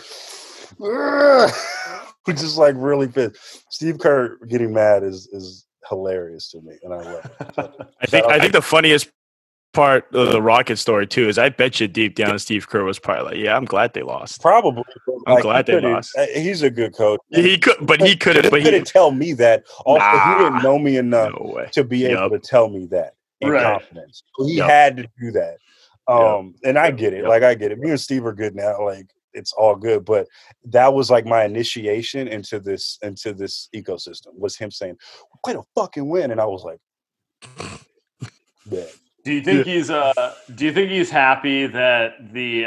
just like really pissed. Steve Kerr getting mad is hilarious to me, and I love it. I think the funniest part of the Rocket story too is I bet you deep down Steve Kerr was probably like, yeah, I'm glad they lost. Probably. I'm glad they lost. He's a good coach. He couldn't tell me that. Also, he didn't know me enough to be able to tell me that in confidence. He had to do that. And I get it. Like I get it. Me and Steve are good now. Like it's all good. But that was like my initiation into this ecosystem was him saying, "We played a fucking win," and I was like, "Yeah." Do you think he's happy that the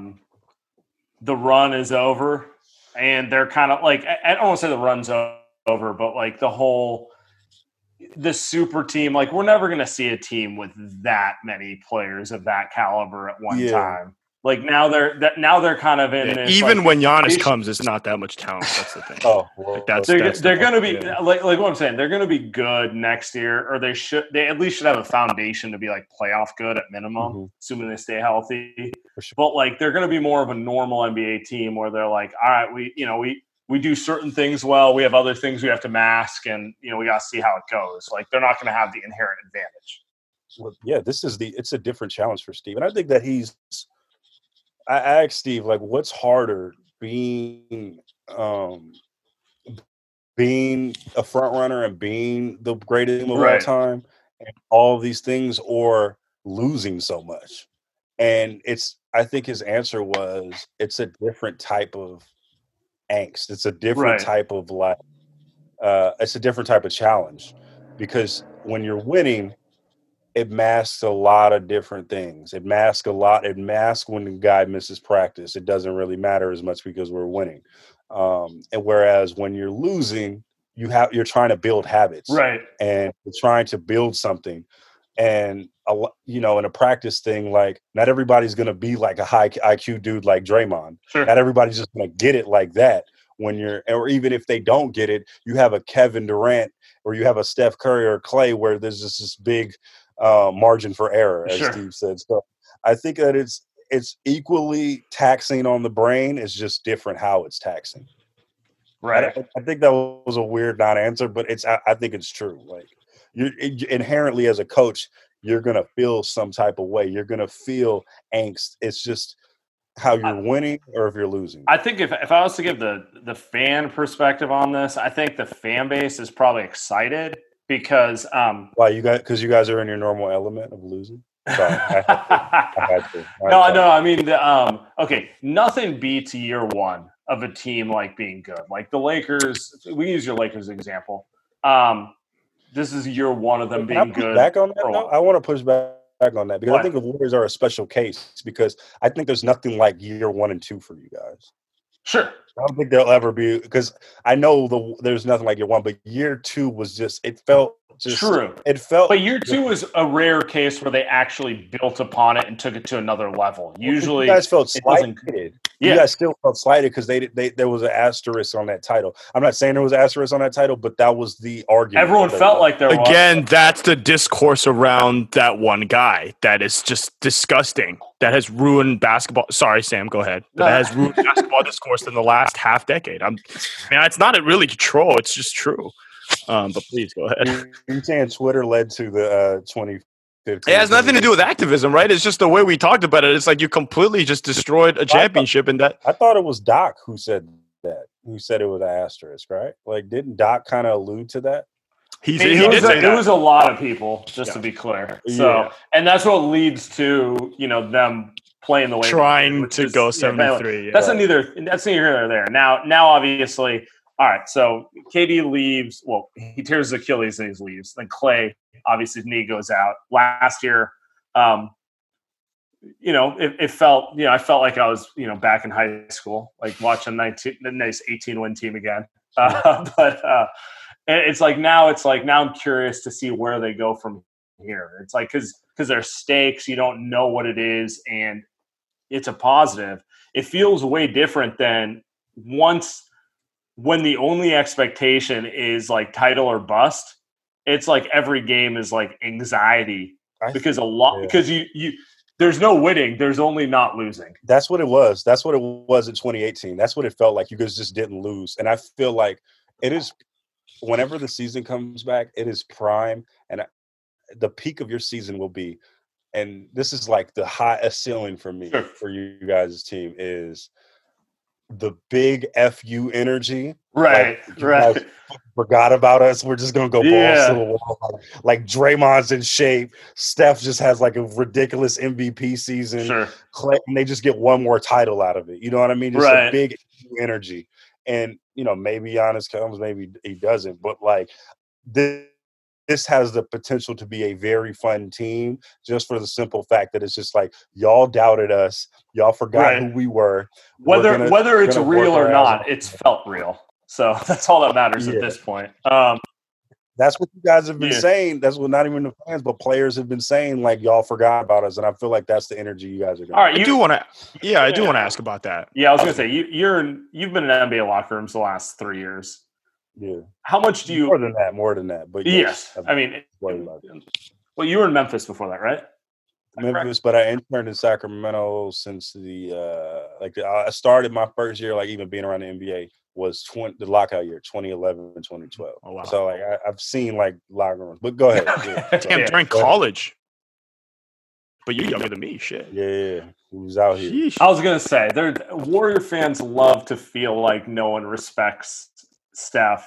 run is over, and they're kind of like, I don't want to say the run's over, but like the super team, like we're never going to see a team with that many players of that caliber at one time. Like now they're kind of in this, even like, when Giannis comes, it's not that much talent. That's the thing. Well, like they're going to be like what I'm saying. They're going to be good next year, or they at least should have a foundation to be like playoff good at minimum, assuming they stay healthy. Sure. But like they're going to be more of a normal NBA team where they're like, all right, we do certain things well. We have other things we have to mask, and we got to see how it goes. Like they're not going to have the inherent advantage. Well, yeah, it's a different challenge for Steve, and I think that I asked Steve, like, what's harder, being a front runner and being the greatest of all time, and all of these things, or losing so much? And I think his answer was, it's a different type of angst. It's a different type of it's a different type of challenge, because when you're winning, it masks a lot of different things. It masks when the guy misses practice. It doesn't really matter as much because we're winning. And whereas when you're losing, you're trying to build habits, right? And you're trying to build something. And in a practice thing, like not everybody's going to be like a high IQ dude like Draymond. Sure. Not everybody's just going to get it like that. Or even if they don't get it, you have a Kevin Durant or you have a Steph Curry or Clay where there's just this big margin for error, as Steve said. So I think that it's equally taxing on the brain. It's just different how it's taxing. Right. I think that was a weird non-answer, but I think it's true. Like inherently as a coach, you're gonna feel some type of way. You're gonna feel angst. It's just how you're winning or if you're losing? I think if I was to give the fan perspective on this, I think the fan base is probably excited because why you guys are in your normal element of losing. Sorry, I had to. No. I mean, okay, nothing beats year one of a team like being good. Like the Lakers, we use your Lakers example. This is year one of them being good. Back on that, though? I want to push back on that because I think the Warriors are a special case because I think there's nothing like year 1 and 2 for you guys. Sure. I don't think there'll ever be because I know there's nothing like year 1, but year 2 was just it felt just true. It felt, but year 2 was a rare case where they actually built upon it and took it to another level. Usually, you guys felt slighted. Yeah. You guys still felt slighted because there was an asterisk on that title. I'm not saying there was an asterisk on that title, but that was the argument. Everyone felt like there was. Again, that's the discourse around that one guy that is just disgusting. That has ruined basketball. Sorry, Sam, go ahead. That has ruined basketball discourse in the last half decade. It's not really troll. It's just true. But please go ahead. You're saying Twitter led to the 2015. It has nothing to do with activism, right? It's just the way we talked about it. It's like you completely just destroyed a championship. I thought it was Doc who said that. Who said it was an asterisk, right? Like, didn't Doc kind of allude to that? He did say that. It was a lot of people, just to be clear. So, and that's what leads to them playing the way trying to go 73. That's neither here nor there. Now, obviously. All right, so KD leaves. Well, he tears his Achilles and he leaves. Then Clay, obviously, his knee goes out. Last year, it felt, I felt like I was, back in high school, like watching the nice 18-win team again. But it's like now I'm curious to see where they go from here. It's like because there's stakes, you don't know what it is, and it's a positive. It feels way different than when the only expectation is like title or bust. It's like every game is like anxiety because you there's no winning, there's only not losing. That's what it was. That's what it was in 2018. That's what it felt like. You guys just didn't lose. And I feel like it is whenever the season comes back, it is prime, and the peak of your season will be, and this is like the highest ceiling for me, for you guys' team, is the big FU energy. Right. Forgot about us. We're just going to go balls to the wall. Like Draymond's in shape. Steph just has like a ridiculous MVP season. Sure. Clay, and they just get one more title out of it. You know what I mean? Just a big energy. And, maybe Giannis comes, maybe he doesn't. But like this has the potential to be a very fun team just for the simple fact that it's just like y'all doubted us. Y'all forgot who we were. Whether it's real or not, it's felt real. So that's all that matters at this point. That's what you guys have been saying. That's what not even the fans, but players have been saying, like, y'all forgot about us. And I feel like that's the energy you guys are going. All right, I do want to ask about that. Yeah, I was going to say, you've been in NBA locker rooms the last 3 years. Yeah. How much do you more than that, but yes. I mean, well, you were in Memphis before that, right? Memphis, but I interned in Sacramento since I started my first year, like even being around the NBA was the lockout year, 2011 and 2012. Oh, wow. So like I've seen like locker rooms, but go ahead. Damn, during college. But you're younger than me, shit. Yeah. Who's out here? Sheesh. I was gonna say, Warrior fans love to feel like no one respects Steph,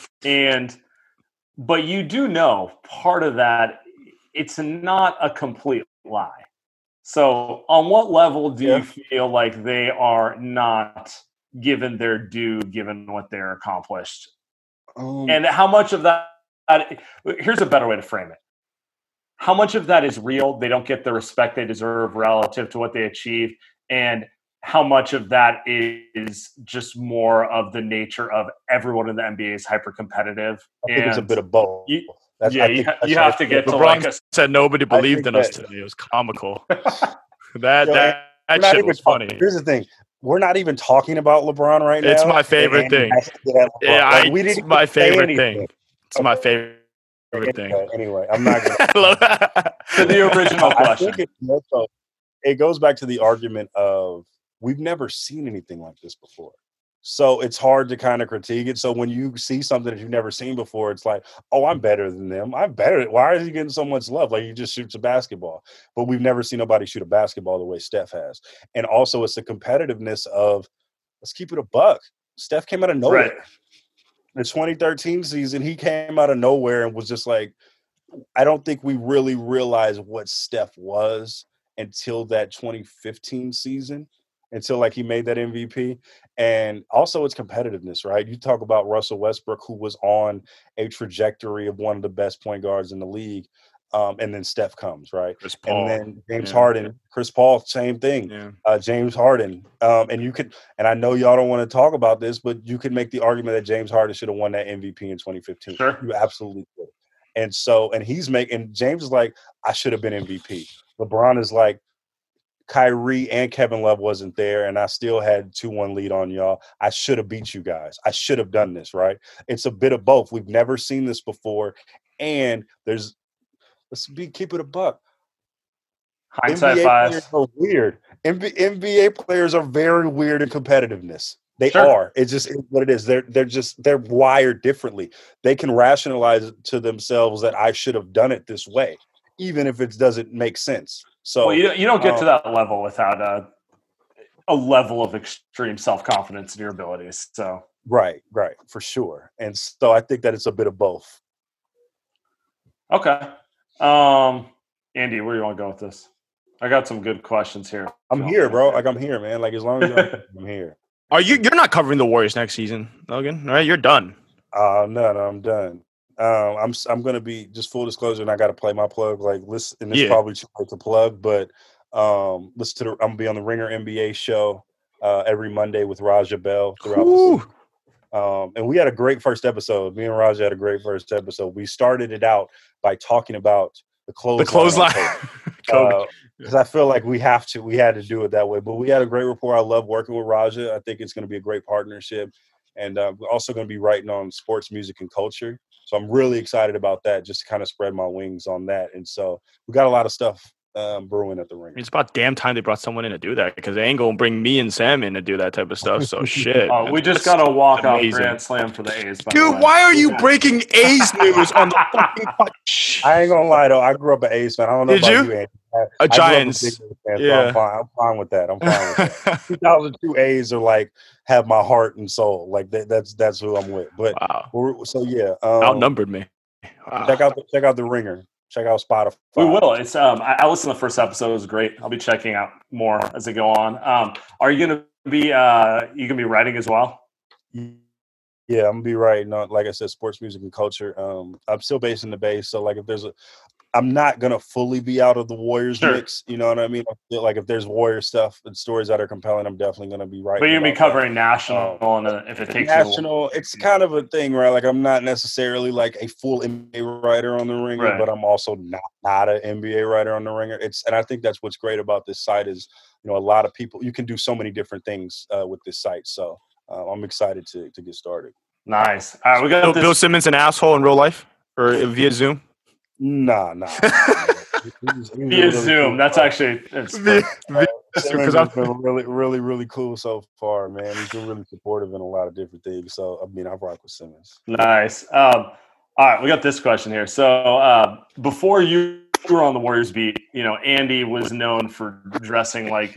but you do know part of that, it's not a complete lie. So on what level do you feel like they are not given their due, given what they're accomplished? And how much of that, here's a better way to frame it. How much of that is real? They don't get the respect they deserve relative to what they achieved. And how much of that is just more of the nature of everyone in the NBA is hyper competitive? I think it's a bit of both. You have to get to LeBron said nobody believed in us today. It was comical. that shit was funny. Here's the thing. We're not even talking about LeBron right now. It's my favorite thing. It's my favorite thing. It's my favorite thing. Anyway, I'm not going to the original question. It goes back to the argument of we've never seen anything like this before. So it's hard to kind of critique it. So when you see something that you've never seen before, it's like, oh, I'm better than them. I'm better. Why is he getting so much love? Like, he just shoots a basketball. But we've never seen nobody shoot a basketball the way Steph has. And also it's the competitiveness of, let's keep it a buck. Steph came out of nowhere. Right. The 2013 season, he came out of nowhere and was just like, I don't think we really realized what Steph was until that 2015 season. Until like he made that MVP. And also it's competitiveness, right? You talk about Russell Westbrook, who was on a trajectory of one of the best point guards in the league. And then Steph comes, right? Chris Paul. And then James Harden, Chris Paul, same thing. Yeah. James Harden. And you could, and I know y'all don't want to talk about this, but you could make the argument that James Harden should have won that MVP in 2015. Sure. You absolutely could. And so, and James is like, I should have been MVP. LeBron is like, Kyrie and Kevin Love wasn't there, and I still had 2-1 lead on y'all. I should have beat you guys. I should have done this, right? It's a bit of both. We've never seen this before, and keep it a buck. Hindsight NBA bias. players are weird. NBA players are very weird in competitiveness. They Sure. are. It's just what it is. They're wired differently. They can rationalize to themselves that I should have done it this way, even if it doesn't make sense. So well, you don't get to that level without a level of extreme self-confidence in your abilities. So right, for sure. And so I think that it's a bit of both. Okay. Andy, where do you want to go with this? I got some good questions here. I'm here, bro. Like, I'm here, man. Like, as long as I'm here. You're not covering the Warriors next season, Logan, right? You're done. No, I'm done. I'm gonna be, just full disclosure, and I got to play my plug. Like, listen, and it's probably too late to plug, but listen to I'm gonna be on the Ringer NBA show every Monday with Raja Bell throughout the season. And we had a great first episode. Me and Raja had a great first episode. We started it out by talking about the clothesline. Because I feel like we had to do it that way. But we had a great rapport. I love working with Raja. I think it's going to be a great partnership. And we're also going to be writing on sports, music, and culture. So I'm really excited about that, just to kind of spread my wings on that. And so we got a lot of stuff brewing at the Ring. It's about damn time they brought someone in to do that, because they ain't going to bring me and Sam in to do that type of stuff. So shit. We just got a walk-off grand slam for the A's. Dude, why are you breaking A's news on the fucking I ain't going to lie, though. I grew up an A's fan. I don't know about you, Andy. A Giants. Fan, so I'm fine with that. 2002 A's are like, have my heart and soul. Like, that's who I'm with. But so yeah, outnumbered me. Wow. Check out the Ringer. Check out Spotify. We will. It's I listened to the first episode. It was great. I'll be checking out more as they go on. Are you gonna be writing as well? Yeah, I'm gonna be writing on, like I said, sports, music, and culture. I'm still based in the Bay, so like I'm not gonna fully be out of the Warriors mix. You know what I mean? I feel like if there's Warrior stuff and stories that are compelling, I'm definitely gonna be writing. But you're gonna be covering national, and if it takes national, it's kind of a thing, right? Like, I'm not necessarily like a full NBA writer on the Ringer, but I'm also not an NBA writer on the Ringer. And I think that's what's great about this site is, a lot of people, you can do so many different things with this site. So I'm excited to get started. Nice. All right, we got Bill Simmons an asshole in real life or via Zoom? Nah. Via Zoom. That's actually because I've been really, really cool so far, man. He's been really supportive in a lot of different things. So I rock with Simmons. Nice. All right, we got this question here. So before you were on the Warriors beat, Andy was known for dressing like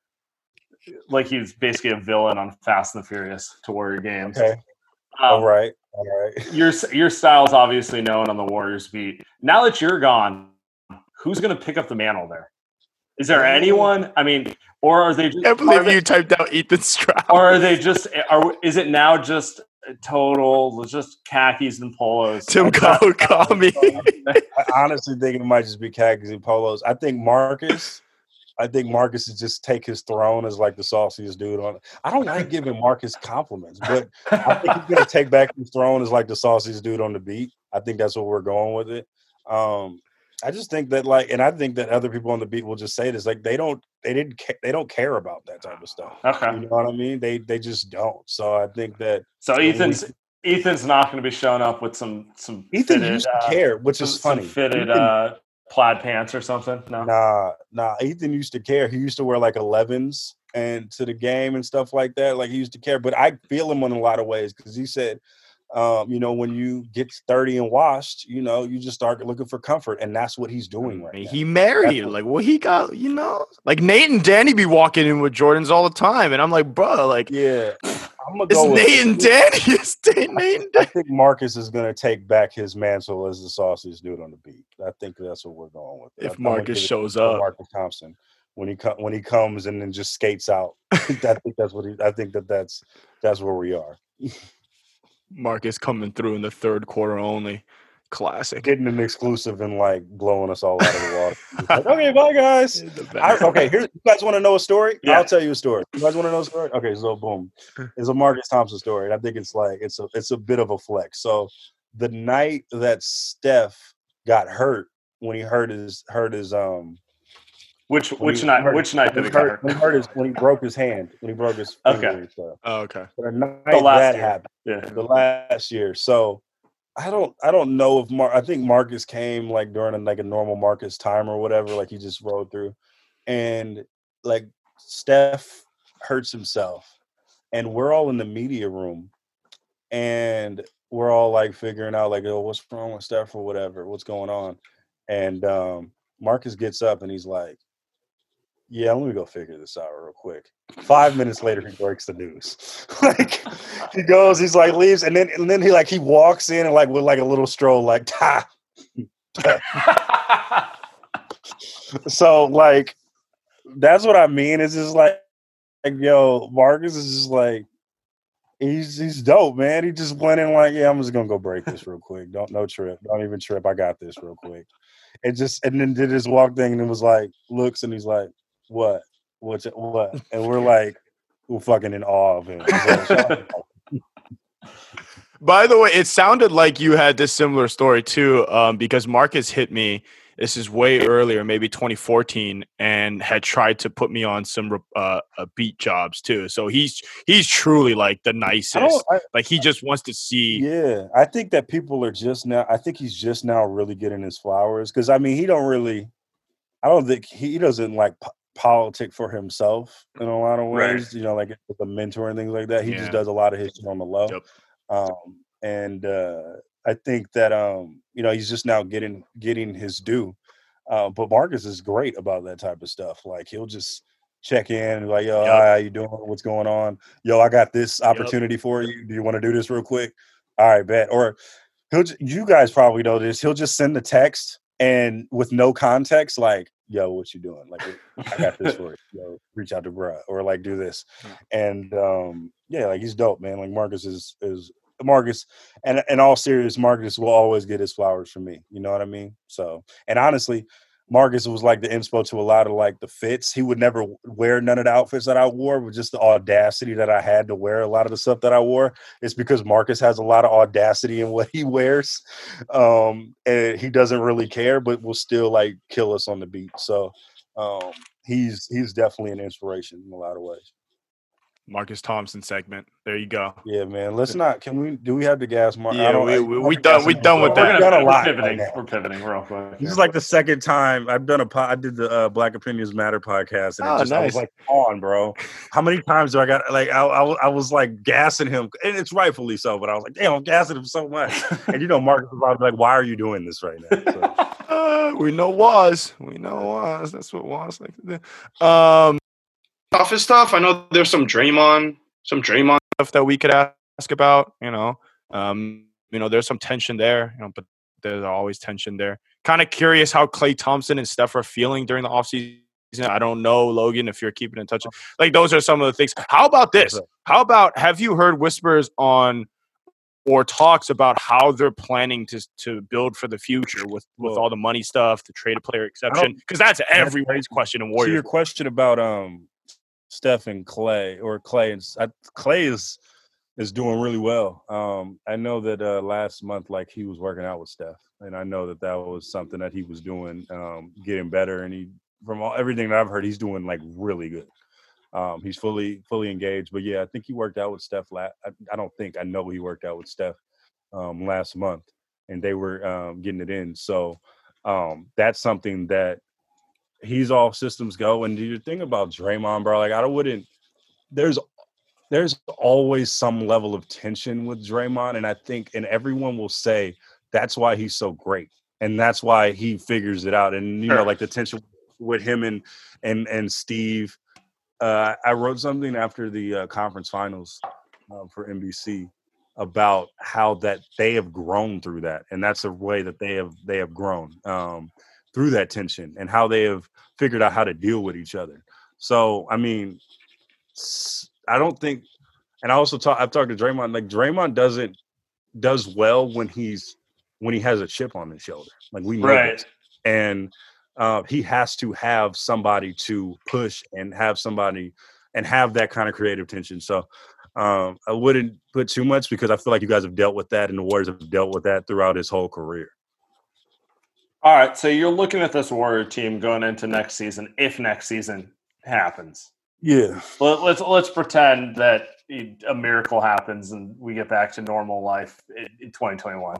he's basically a villain on Fast and the Furious to Warrior games. Okay. All right. Your style's obviously known on the Warriors beat. Now that you're gone, who's going to pick up the mantle there? Is there anyone? I mean, or are they just? I can't believe you typed out Ethan Stroud. Or are they just? Is it now just total, just khakis and polos? Tim call me. I honestly think it might just be khakis and polos. I think Marcus is just take his throne as like the sauciest dude on it. I don't like giving Marcus compliments, but I think he's going to take back his throne as like the sauciest dude on the beat. I think that's what we're going with it. I just think that and I think that other people on the beat will just say this, like they don't care about that type of stuff. Okay. You know what I mean? They just don't. So I think that. So Ethan's not going to be showing up with some Ethan used to care, which is funny. Fitted plaid pants or something? No. Nah. Ethan used to care. He used to wear like 11s and to the game and stuff like that. Like he used to care. But I feel him in a lot of ways because he said, when you get 30 and washed, you just start looking for comfort, and that's what he's doing right now. He married, he got, like Nate and Danny be walking in with Jordans all the time, and I'm like, bro, like, yeah, I'm gonna it's go Nate and Danny. It's Nate and I Danny. think Marcus is gonna take back his mantle as the sauciest dude on the beat. I think that's what we're going with. If Marcus shows up, Marcus Thompson, when he comes and then just skates out, I think that's what I think that's where we are. Marcus coming through in the third quarter only. Classic. Getting an exclusive and like blowing us all out of the water. Like, okay, bye guys. Okay, here you guys want to know a story? Yeah. I'll tell you a story. You guys want to know a story? Okay, so boom. It's a Marcus Thompson story. And I think it's like it's a bit of a flex. So the night that Steph got hurt, when he hurt his Which night did it get hurt? When he broke his hand, when he broke his finger and stuff. Oh, okay. But the night that happened, the last year. So I don't know if I think Marcus came like during a normal Marcus time or whatever, like he just rode through, and like Steph hurts himself, and we're all in the media room, and we're all like figuring out like, oh, what's wrong with Steph or whatever, what's going on, and Marcus gets up and he's like, yeah, let me go figure this out real quick. 5 minutes later, he breaks the news. Like he goes, he's like leaves, and then he walks in and like with like a little stroll, like ta. So like that's what I mean. It's just like yo, Marcus is just like he's dope, man. He just went in like, yeah, I'm just gonna go break this real quick. No trip. Don't even trip. I got this real quick. And then did his walk thing and it was like looks and he's like, what? And we're like, we're fucking in awe of him. By the way, it sounded like you had this similar story too, because Marcus hit me. This is way earlier, maybe 2014, and had tried to put me on some beat jobs too. So he's truly like the nicest. He just wants to see. Yeah, I think that people are just now. I think he's just now really getting his flowers because I mean I don't think he doesn't like politic for himself in a lot of ways. Right. Like with a mentor and things like that. He just does a lot of his shit on the low. Yep. I think that he's just now getting his due. But Marcus is great about that type of stuff. Like he'll just check in and like, yo, hi, how you doing? What's going on? Yo, I got this opportunity for you. Do you want to do this real quick? All right, bet. Or you guys probably know this. He'll just send the text and with no context, like, yo, what you doing? Like, I got this for you. Yo, reach out to bruh or like do this. And like he's dope, man. Like Marcus is Marcus, and in all seriousness, Marcus will always get his flowers from me. You know what I mean? So, and honestly, Marcus was like the inspo to a lot of like the fits. He would never wear none of the outfits that I wore, but just the audacity that I had to wear a lot of the stuff that I wore. It's because Marcus has a lot of audacity in what he wears. And he doesn't really care, but will still like kill us on the beat. So he's definitely an inspiration in a lot of ways. Marcus Thompson segment. There you go. Yeah, man. Let's not. Do we have the gas? Yeah, we done with that. We're pivoting real quick. This is like the second time I've done I did the Black Opinions Matter podcast, and nice. I was like, on, bro. How many times do I got like I was like gassing him, and it's rightfully so, but I was like, damn, I'm gassing him so much. And Marcus was probably like, why are you doing this right now? So. We know was. That's what was like to do. Office stuff. I know there's some Draymond stuff that we could ask about. There's some tension there. But there's always tension there. Kind of curious how Klay Thompson and Steph are feeling during the offseason. I don't know, Logan, if you're keeping in touch. Like those are some of the things. How about this? How about have you heard whispers on or talks about how they're planning to build for the future with all the money stuff, the trade player exception? Because that's everybody's question in Warriors. So your question about Steph and Klay, or Klay, and Klay is doing really well. I know that last month, like he was working out with Steph, and I know that was something that he was doing, getting better. And everything that I've heard, he's doing like really good. He's fully engaged. But yeah, I think he worked out with Steph. I know he worked out with Steph last month, and they were getting it in. So that's something that he's all systems go. And the thing about Draymond, bro, like I wouldn't. There's always some level of tension with Draymond, and I think, and everyone will say that's why he's so great, and that's why he figures it out. And you know, like the tension with him and Steve. I wrote something after the conference finals for NBC about how that they have grown through that, and that's a way that they have grown through that tension, and how they have figured out how to deal with each other. So, I mean, I don't think, and I've talked to Draymond. Like Draymond does well when he has a chip on his shoulder. Like we know this, and he has to have somebody to push and have somebody and have that kind of creative tension. So I wouldn't put too much, because I feel like you guys have dealt with that, and the Warriors have dealt with that throughout his whole career. All right, so you're looking at this Warrior team going into next season, if next season happens. Yeah. Let's pretend that a miracle happens and we get back to normal life in 2021.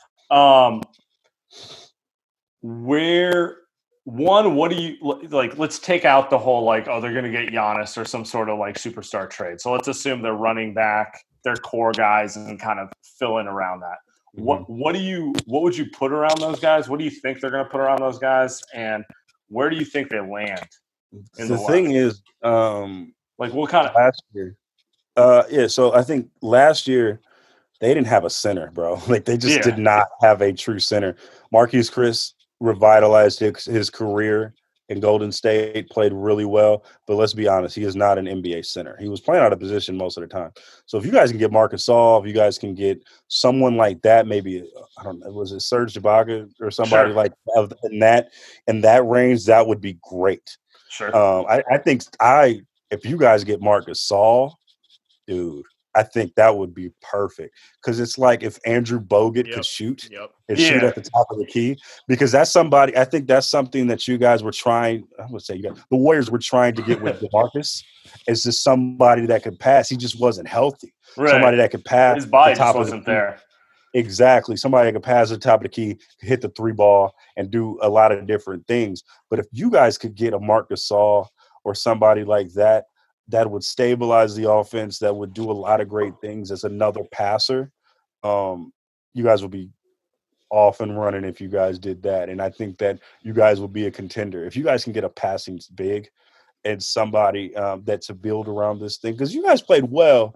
What do you like? Let's take out the whole like, oh, they're going to get Giannis or some sort of like superstar trade. So let's assume they're running back their core guys and kind of fill in around that. Mm-hmm. What would you put around those guys? What do you think they're going to put around those guys? And where do you think they land? The thing is, like what kind of last year? So I think last year they didn't have a center, bro. Like they just did not have a true center. Marquise Chris revitalized his career in Golden State, played really well, but let's be honest, he is not an NBA center. He was playing out of position most of the time. So if you guys can get Marcus Gasol, if you guys can get someone like that, maybe, I don't know, was it Serge Ibaka or somebody like in that range, that would be great. Sure. I think if you guys get Marcus Gasol, dude, I think that would be perfect, because it's like if Andrew Bogut could shoot and shoot at the top of the key, because that's somebody. I think that's something that you guys were trying. I would say the Warriors were trying to get with DeMarcus. Is just somebody that could pass. He just wasn't healthy. Right. Somebody that could pass. His body just wasn't there. Exactly. Somebody that could pass the top of the key, hit the three ball, and do a lot of different things. But if you guys could get a Marcus Gasol or somebody like that, that would stabilize the offense, that would do a lot of great things as another passer, you guys would be off and running if you guys did that. And I think that you guys will be a contender. If you guys can get a passing big and somebody that's to build around this thing, because you guys played well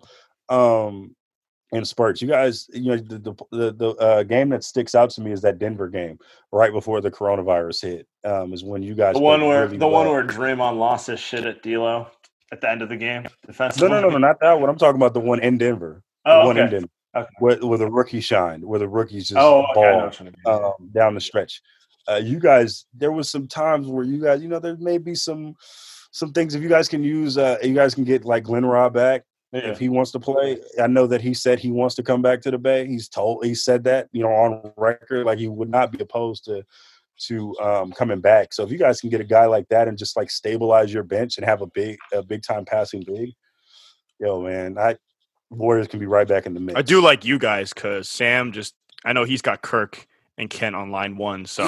in spurts. You guys, the game that sticks out to me is that Denver game right before the coronavirus hit, is when you guys the one where Draymond lost his shit at D'Lo at the end of the game, defensively. No, not that one. I'm talking about the one in Denver. In Denver, where the rookie shined, where the rookies just ball down the stretch. You guys, there was some times where you guys, there may be some things if you guys can use. You guys can get like Glenn Robb back if he wants to play. I know that he said he wants to come back to the Bay. He said that on record, like he would not be opposed to coming back. So if you guys can get a guy like that and just like stabilize your bench and have a big time passing big, man, Warriors can be right back in the mix. I do like you guys because Sam I know he's got Kirk and Kent on line one, so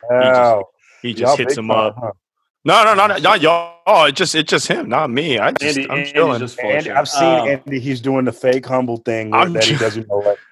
he just hits him up. Huh? No, not y'all. Oh, it's just him, not me. I'm chilling. I've seen Andy. He's doing the fake humble thing that he doesn't know. Like,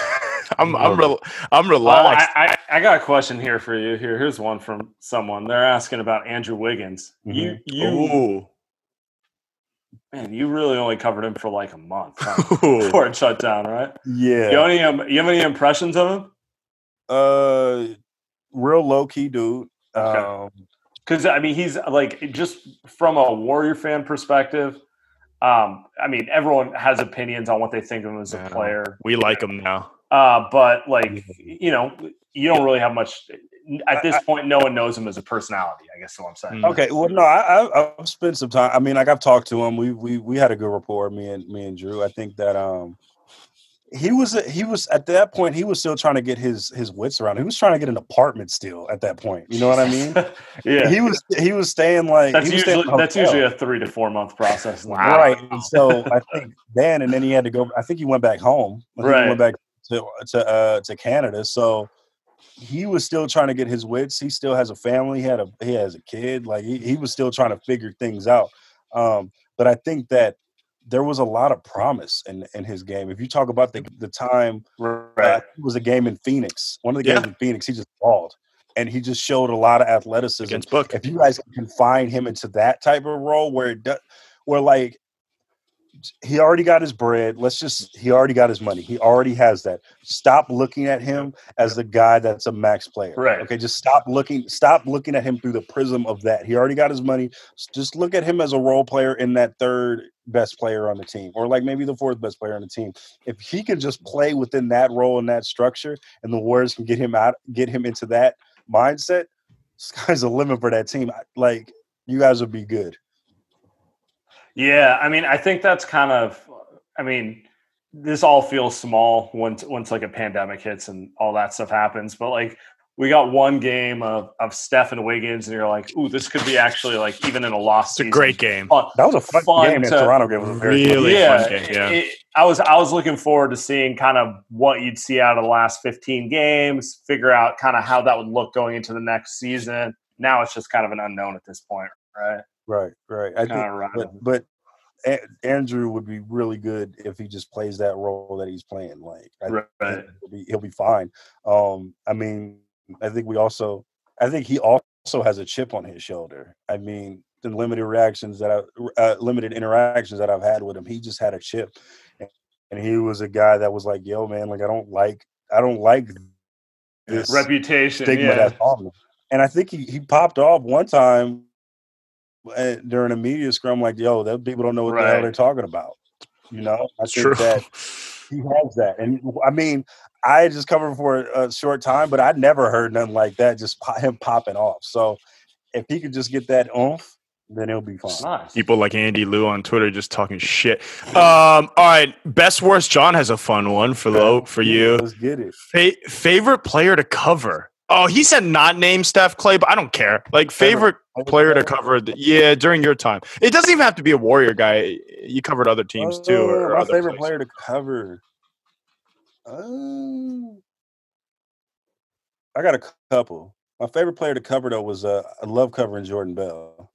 I'm relaxed. I got a question here for you. Here's one from someone. They're asking about Andrew Wiggins. Mm-hmm. Man, you really only covered him for like a month before it shut down, right? Yeah. You have any impressions of him? Real low key dude. Okay. Because he's like, just from a Warrior fan perspective. Everyone has opinions on what they think of him as a player. We like him now. But like, you don't really have much at this point. No one knows him as a personality, I guess is what I'm saying. Okay. Well, no, I've spent some time. I've talked to him. We had a good rapport, me and Drew. I think that he was at that point, he was still trying to get his wits around. He was trying to get an apartment still at that point. You know what I mean? Yeah. He was staying like that's usually a 3 to 4 month process. Wow. Right. And so I think and then he had to go. I think he went back home. He went back to Canada. So he was still trying to get his wits. He still has a family. He has a kid. Like he was still trying to figure things out. But I think that there was a lot of promise in his game. If you talk about the time, it was a game in Phoenix. One of the games in Phoenix, he just balled. And he just showed a lot of athleticism. Against Book. If you guys can confine him into that type of role where like he already got his bread. He already got his money. He already has that. Stop looking at him as the guy that's a max player. Right. Okay, just stop looking at him through the prism of that. He already got his money. Just look at him as a role player in that third best player on the team, or like maybe the fourth best player on the team. If he can just play within that role and that structure, and the Warriors can get him into that mindset, sky's the limit for that team. Like, you guys would be good. Yeah, I mean, I think that's kind of – I mean, this all feels small once like a pandemic hits and all that stuff happens. But, like, we got one game of Steph and Wiggins, and you're like, ooh, this could be actually, like, even in a lost season. It's a great game. That was a fun game. That Toronto game was a very fun game. Yeah. I was looking forward to seeing kind of what you'd see out of the last 15 games, figure out kind of how that would look going into the next season. Now it's just kind of an unknown at this point, right? Right. I think, but Andrew would be really good if he just plays that role that he's playing. Like, he'll be fine. I mean, I think he also has a chip on his shoulder. I mean, the limited interactions that I've had with him, he just had a chip, and he was a guy that was like, "Yo, man, like I don't like this reputation stigma that's on me." And I think he popped off one time during a media scrum, like, yo, that people don't know what the hell they're talking about. You know, I think that he has that. And I mean, I just covered for a short time, but I'd never heard nothing like that, just him popping off. So if he could just get that oomph, then it'll be fine. Nice. People like Andy Liu on Twitter just talking shit. All right, best worst. John has a fun one for you. Let's get it. Favorite player to cover. Oh, he said not name Steph Clay, but I don't care. Like, favorite player to cover. During your time. It doesn't even have to be a Warrior guy. You covered other teams too. Or my other favorite places. player to cover. I got a couple. My favorite player to cover, though, was I love covering Jordan Bell.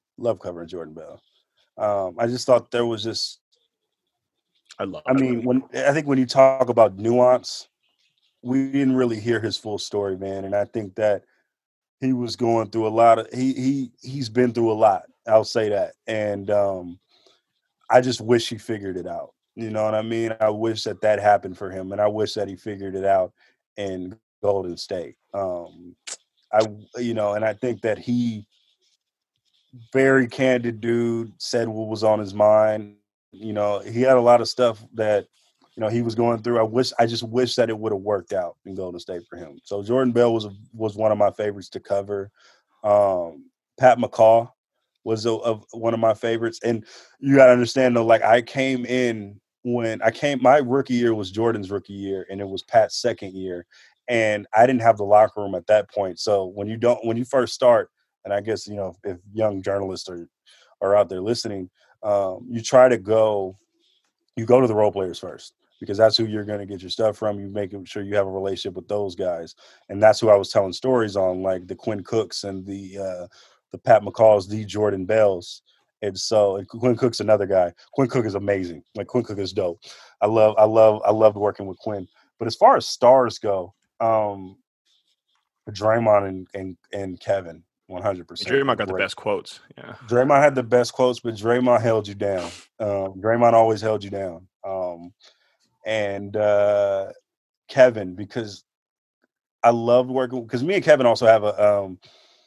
I just thought there was just. I think when you talk about nuance, we didn't really hear his full story, man. And I think that he was going through a lot of he's been through a lot. I'll say that. And I just wish he figured it out. You know what I mean? I wish that happened for him, and I wish that he figured it out in Golden State. And I think that he, very candid dude, said what was on his mind. You know, he had a lot of stuff that, he was going through. I just wish that it would have worked out in Golden State for him. So Jordan Bell was one of my favorites to cover. Pat McCaw was one of my favorites. And you got to understand, though, like, I came in my rookie year was Jordan's rookie year, and it was Pat's second year. And I didn't have the locker room at that point. So when you first start, and I guess, if young journalists are out there listening, you go to the role players first, because that's who you're going to get your stuff from. You make sure you have a relationship with those guys. And that's who I was telling stories on, like the Quinn Cooks and the Pat McCaws, the Jordan Bells. And Quinn Cook's another guy. Quinn Cook is amazing. Like, Quinn Cook is dope. I loved working with Quinn. But as far as stars go, Draymond and Kevin, 100%. Draymond got the best quotes. Yeah. Draymond had the best quotes, but Draymond held you down. Draymond always held you down. And Kevin, because I loved working, because me and Kevin also have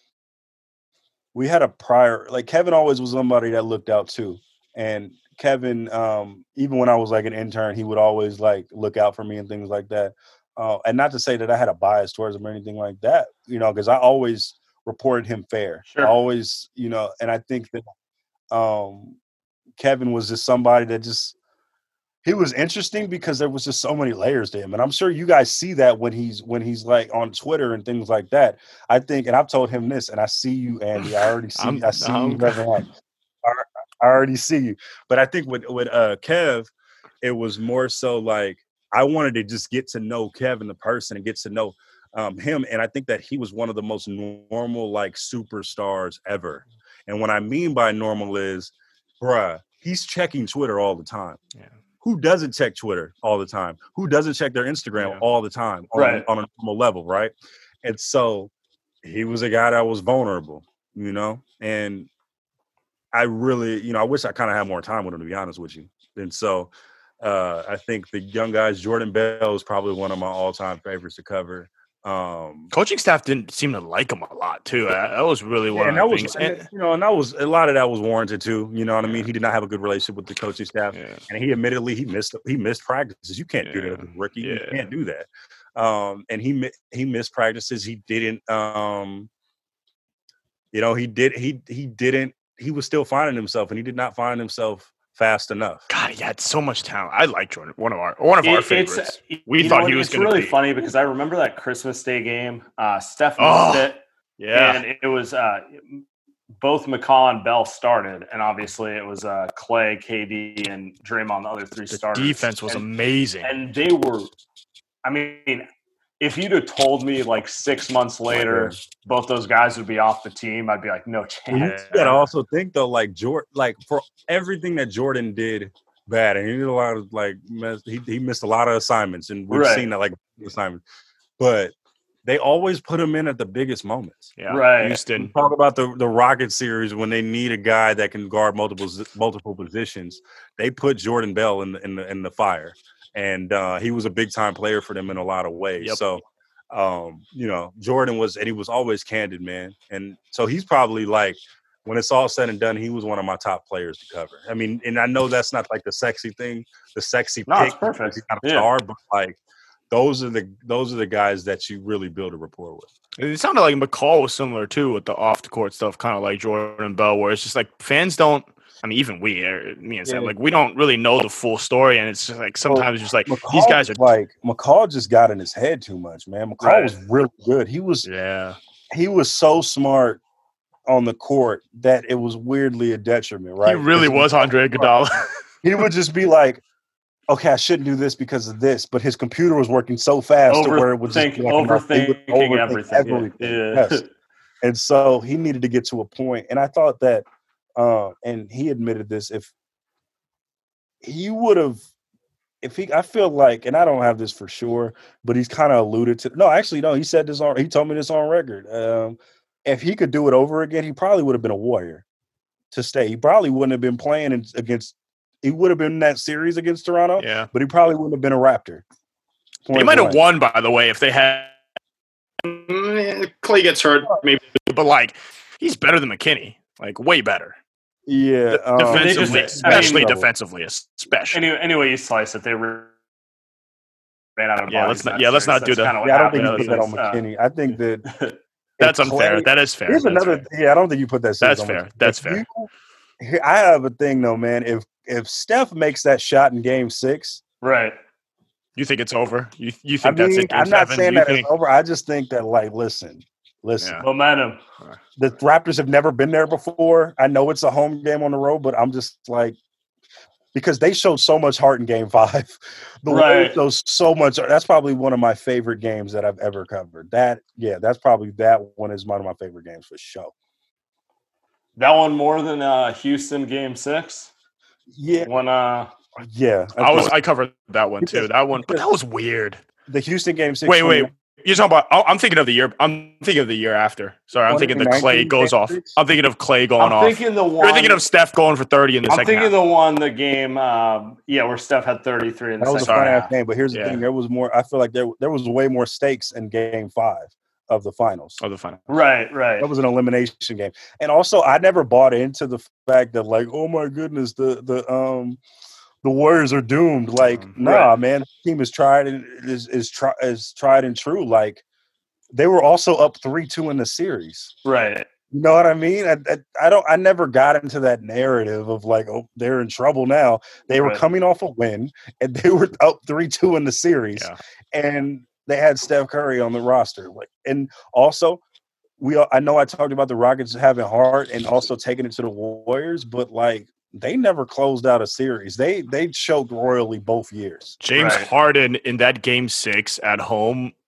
we had a prior, like, Kevin always was somebody that looked out too. And Kevin, even when I was like an intern, he would always like look out for me and things like that. And not to say that I had a bias towards him or anything like that, because I always reported him fair. Sure. I always, and I think that Kevin was just somebody that he was interesting because there was just so many layers to him. And I'm sure you guys see that when he's like on Twitter and things like that. I think, and I've told him this, and I see you, Andy. I already see you. I already see you. But I think with Kev, it was more so like I wanted to just get to know Kevin, the person, and get to know him, and I think that he was one of the most normal like superstars ever. And what I mean by normal is, bruh, he's checking Twitter all the time. Yeah. Who doesn't check Twitter all the time? Who doesn't check their Instagram all the time on a normal level, right? And so he was a guy that was vulnerable, you know? And I really, you know, I wish I kind of had more time with him, to be honest with you. And so I think the young guys, Jordan Bell is probably one of my all-time favorites to cover. Coaching staff didn't seem to like him a lot too. That was really one of the things. And that was a lot of that was warranted too. You know what I mean? He did not have a good relationship with the coaching staff, and he admittedly he missed practices. You can't do that as a rookie. You can't do that. And he missed practices. He didn't. He was still finding himself, and he did not find himself fast enough. God, he had so much talent. I like Jordan, one of our favorites. We thought he was going to be. It's really funny because I remember that Christmas Day game. Steph missed it. Yeah. And it was both McCaw and Bell started, and obviously it was Clay, KD, and Draymond, the other three starters. Defense was amazing. And they were, I mean, if you'd have told me like 6 months later both those guys would be off the team, I'd be like, no chance. You gotta also think though, like Jordan, like for everything that Jordan did bad, and he did a lot of like he missed a lot of assignments, and we've seen that like assignments, but they always put him in at the biggest moments. Yeah, right. Houston. Talk about the Rocket series when they need a guy that can guard multiple positions. They put Jordan Bell in the fire. And he was a big time player for them in a lot of ways. Yep. So, you know, Jordan was always candid, man. And so he's probably like, when it's all said and done, he was one of my top players to cover. I mean, and I know that's not like the sexy thing, the sexy pick. It's perfect. He's not a star, but like those are the guys that you really build a rapport with. It sounded like McCall was similar too with the off the court stuff, kind of like Jordan Bell, where it's just like fans don't. I mean, even me and Sam, like we don't really know the full story, and it's just like sometimes it's just like McCall, these guys are like McCall just got in his head too much, man. McCall was really good. He was so smart on the court that it was weirdly a detriment, right? He really was Andre Iguodala. He would just be like, okay, I shouldn't do this because of this, but his computer was working so fast to where it would just overthinking everything. Yeah. Yes. And so he needed to get to a point, and I thought that. And he admitted this, if he would have, I feel like, and I don't have this for sure, but he's kind of alluded to, he said this he told me this on record. If he could do it over again, he probably would have been a Warrior to stay. He probably wouldn't have been playing he would have been in that series against Toronto, but he probably wouldn't have been a Raptor. He might have won, by the way, if they had Clay gets hurt, maybe, but like, he's better than McKinney, like way better. Yeah, defensively, especially. Anyway, you slice it. They ran out of let's not do that. I don't think you put that on McKinney. I think that that's unfair. That is fair. Here's another. I don't think you put that. That's fair. That's fair. I have a thing though, man. If Steph makes that shot in Game 6, right? You think it's over? You think that's it? I'm not saying that it's over. I just think that, like, listen. Momentum. The Raptors have never been there before. I know it's a home game on the road, but I'm just like, because they showed so much heart in Game 5. The way shows so much. That's probably one of my favorite games that I've ever covered. That one is one of my favorite games for sure. That one more than Houston Game 6. Yeah. I covered that one too. That one, but that was weird. The Houston Game 6. Wait. You're talking about? I'm thinking of the year. I'm thinking of the year after. Sorry, I'm thinking the Clay goes off. I'm thinking of Clay going off. You're thinking of Steph going for 30 in the second half. I'm thinking the one, the game, where Steph had 33 in the second half. That was a fun-ass game, but here's the thing. There was more. I feel like there was way more stakes in Game 5 of the finals. Right. That was an elimination game. And also, I never bought into the fact that, like, oh my goodness, the Warriors are doomed. Like, nah, man, the team is tried and is tried and true. Like, they were also up 3-2 in the series. Right. You know what I mean? I never got into that narrative of like, oh, they're in trouble now. They were coming off a win and they were up 3-2 in the series. Yeah. And they had Steph Curry on the roster. Like, and also I know I talked about the Rockets having heart and also taking it to the Warriors, but like, they never closed out a series. They choked royally both years. James Harden in that Game 6 at home,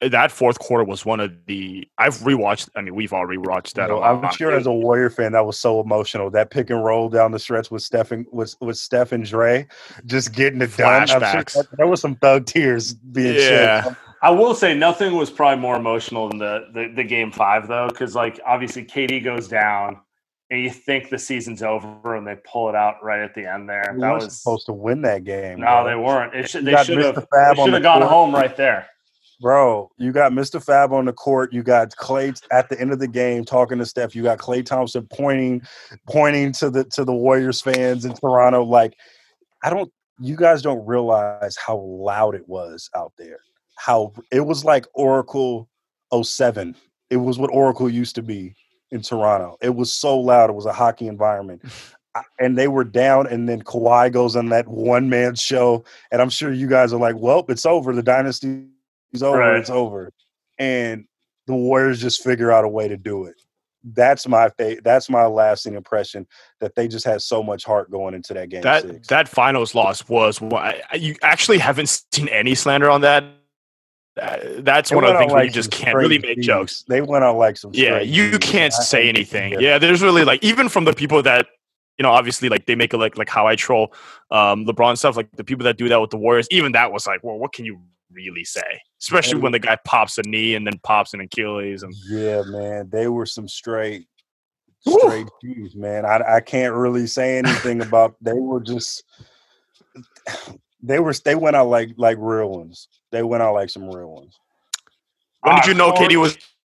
that fourth quarter was one of the – I've rewatched – I mean, we've all rewatched that. I'm sure as a Warrior fan, that was so emotional. That pick and roll down the stretch with Steph and Dre just getting it done. I'm sure there was some thug tears being shed. I will say nothing was probably more emotional than the game 5, though, because, like, obviously KD goes down and you think the season's over and they pull it out right at the end there. That was supposed to win that game. No, bro. They weren't. They should have gone home right there. Bro, you got Mr. Fab on the court. You got Klay at the end of the game talking to Steph. You got Klay Thompson pointing to the Warriors fans in Toronto. Like, you guys don't realize how loud it was out there. How it was like Oracle 07. It was what Oracle used to be in Toronto. It was so loud. It was a hockey environment. And they were down, and then Kawhi goes on that one-man show. And I'm sure you guys are like, well, it's over. The dynasty is over. Right. It's over. And the Warriors just figure out a way to do it. That's my lasting impression, that they just had so much heart going into that game. That finals loss was – you actually haven't seen any slander on that. That's one of the things where you just can't really make jokes. They went out like some you can't say anything. Yeah, there's really like, even from the people that, you know, obviously like they make it like how I troll LeBron and stuff, like the people that do that with the Warriors, even that was like, well, what can you really say? Especially when the guy pops a knee and then pops an Achilles. And yeah, man, they were some straight G's, man. I can't really say anything about. They were just they went out like real ones. They went out like some real ones. When did you know KD was?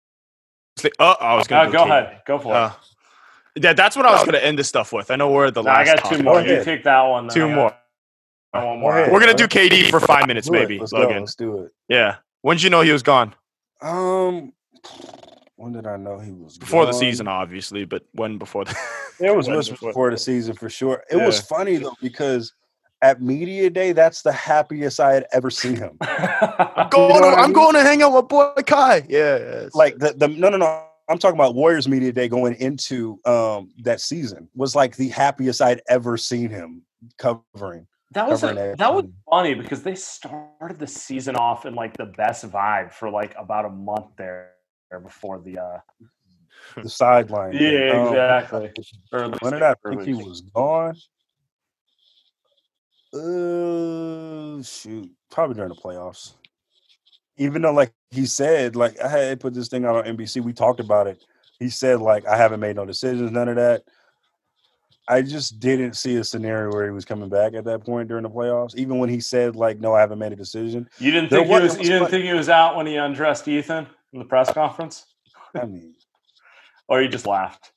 I was going to go ahead. Go for it. That's what I was going to end this stuff with. I know we're the last. I got two more. You take that one. Two more. One more. We're going to do KD for 5 minutes, maybe. Let's do it. Yeah. When did you know he was gone? When did I know he was before gone? The season, obviously, but when before the it was before the season for sure. It was funny though, because at Media Day, that's the happiest I had ever seen him. I'm going to hang out with boy Kai. Yeah. Like no. I'm talking about Warriors Media Day going into that season was like the happiest I'd ever seen him covering. That was funny because they started the season off in like the best vibe for like about a month there before the sideline. Yeah, exactly. When did I think he was gone? Shoot, probably during the playoffs. Even though, like he said, like I had put this thing out on NBC, we talked about it. He said, like, I haven't made no decisions, none of that. I just didn't see a scenario where he was coming back at that point during the playoffs. Even when he said, like, no, I haven't made a decision. You didn't think he was out when he undressed Ethan in the press conference? I mean, or you just laughed?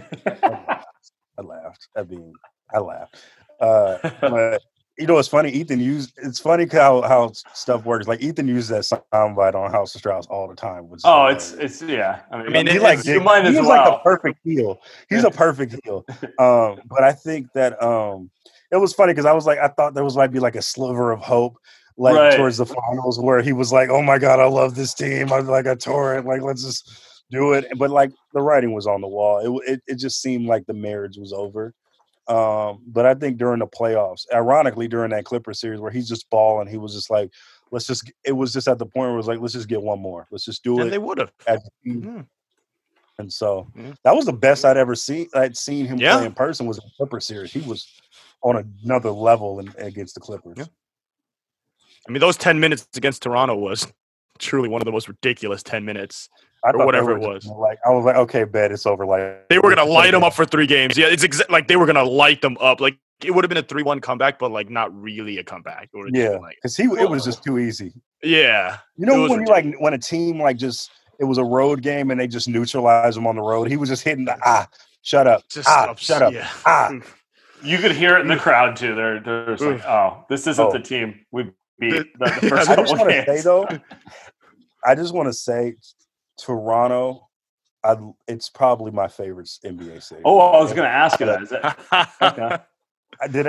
I laughed. I laughed. But you know, it's funny. It's funny how stuff works. Like Ethan uses that soundbite on House of Strauss all the time. It's yeah. I mean, he's like a perfect heel. He's a perfect heel. But I think that it was funny because I thought there might be like a sliver of hope, like towards the finals, where he was like, "Oh my God, I love this team. I tore it. Like, let's just do it." But like the writing was on the wall. It just seemed like the marriage was over. But I think during the playoffs, ironically, during that Clippers series where he's just balling, he was just like, it was just at the point where it was like, let's just get one more. Let's just do it. And they would have. And so that was the best I'd seen him play in person was the Clippers series. He was on another level against the Clippers. Yeah. I mean, those 10 minutes against Toronto was truly one of the most ridiculous 10 minutes. Or whatever it was. Like I was like, okay, bet it's over. Like they were gonna light them up for 3 games. Yeah, it's like they were gonna light them up. Like it would have been a 3-1 comeback, but like not really a comeback. Because it was just too easy. Yeah, you know when when a team like just it was a road game and they just neutralized them on the road. He was just hitting the shut up, shut up, yeah. You could hear it in the crowd too. There's like, oh, this isn't the team we beat the first couple games. I just want to say. Toronto, it's probably my favorite NBA city. Oh, I was going to ask you that. Is it? Okay. I did it.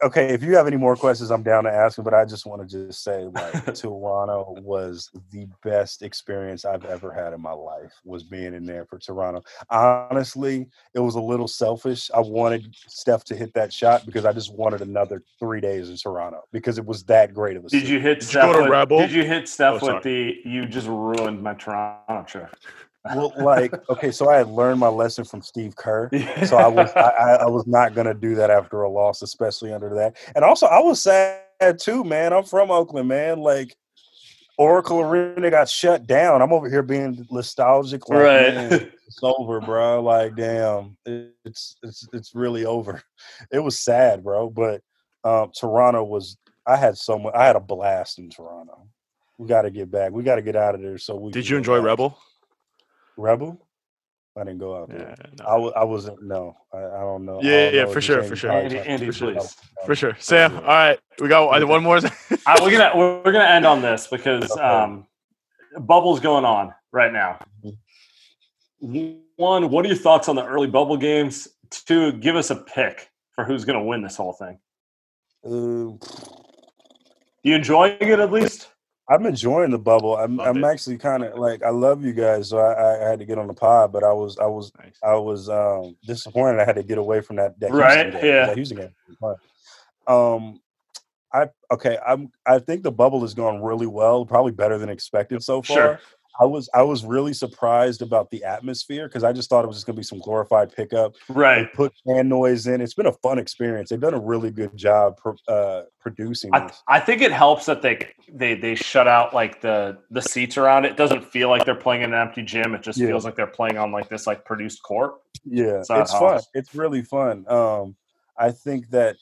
okay, if you have any more questions, I'm down to ask them, but I just want to just say, like, Toronto was the best experience I've ever had in my life, was being in there for Toronto. Honestly, it was a little selfish. I wanted Steph to hit that shot because I just wanted another 3 days in Toronto because it was that great of a Did city. you hit Steph with the you just ruined my Toronto trip? Well, like, okay, so I had learned my lesson from Steve Kerr, so I was not gonna do that after a loss, especially under that. And also, I was sad too, man. I'm from Oakland, man. Like, Oracle Arena got shut down. I'm over here being nostalgic, like, right? Man, it's over, bro. Like, damn, it's really over. It was sad, bro. But Toronto was. I had a blast in Toronto. We got to get back. We got to get out of there. So we. Did you enjoy Rebel? Rebel? I didn't go out there. Yeah, no. I wasn't. No, I don't know. Yeah, for sure. Andy, please. For sure. Sam, all right, we got one more. We're gonna end on this because bubble's going on right now. One, what are your thoughts on the early bubble games? Two, give us a pick for who's gonna win this whole thing. You enjoying it at least? I'm enjoying the bubble. I'm actually kind of like, I love you guys, so I had to get on the pod, but I was disappointed I had to get away from that right Houston game. Yeah, that Houston game. I think the bubble has gone really well, probably better than expected so far. Sure. I was really surprised about the atmosphere because I just thought it was just going to be some glorified pickup. Right. They put fan noise in. It's been a fun experience. They've done a really good job producing this. I think it helps that they shut out like the seats around it. It doesn't feel like they're playing in an empty gym. It just feels like they're playing on like this like produced court. Yeah, it's fun. It's really fun. I think that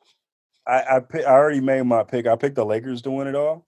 I already made my pick. I picked the Lakers to win it all.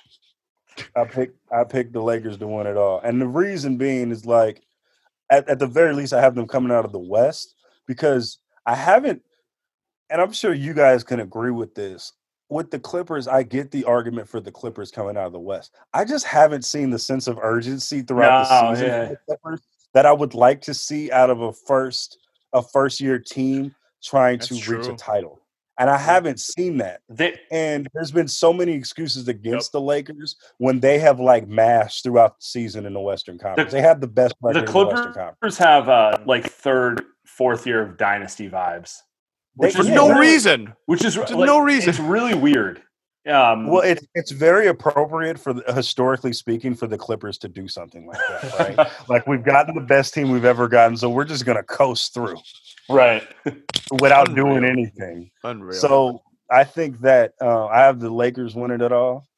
I picked the Lakers to win it all. And the reason being is like, at the very least, I have them coming out of the West because I haven't, and I'm sure you guys can agree with this. With the Clippers, I get the argument for the Clippers coming out of the West. I just haven't seen the sense of urgency throughout the season for the Clippers that I would like to see out of a first year team trying to reach a title. And I haven't seen that. And there's been so many excuses against the Lakers when they have like mashed throughout the season in the Western Conference. They have the best record in the Western Conference. The Clippers have like third, fourth year of dynasty vibes. For no reason. No reason. It's really weird. Well, it's very appropriate historically speaking for the Clippers to do something like that, right? Like, we've gotten the best team we've ever gotten, so we're just going to coast through. Right. Without doing anything. Unreal. So I think that I have the Lakers winning it all.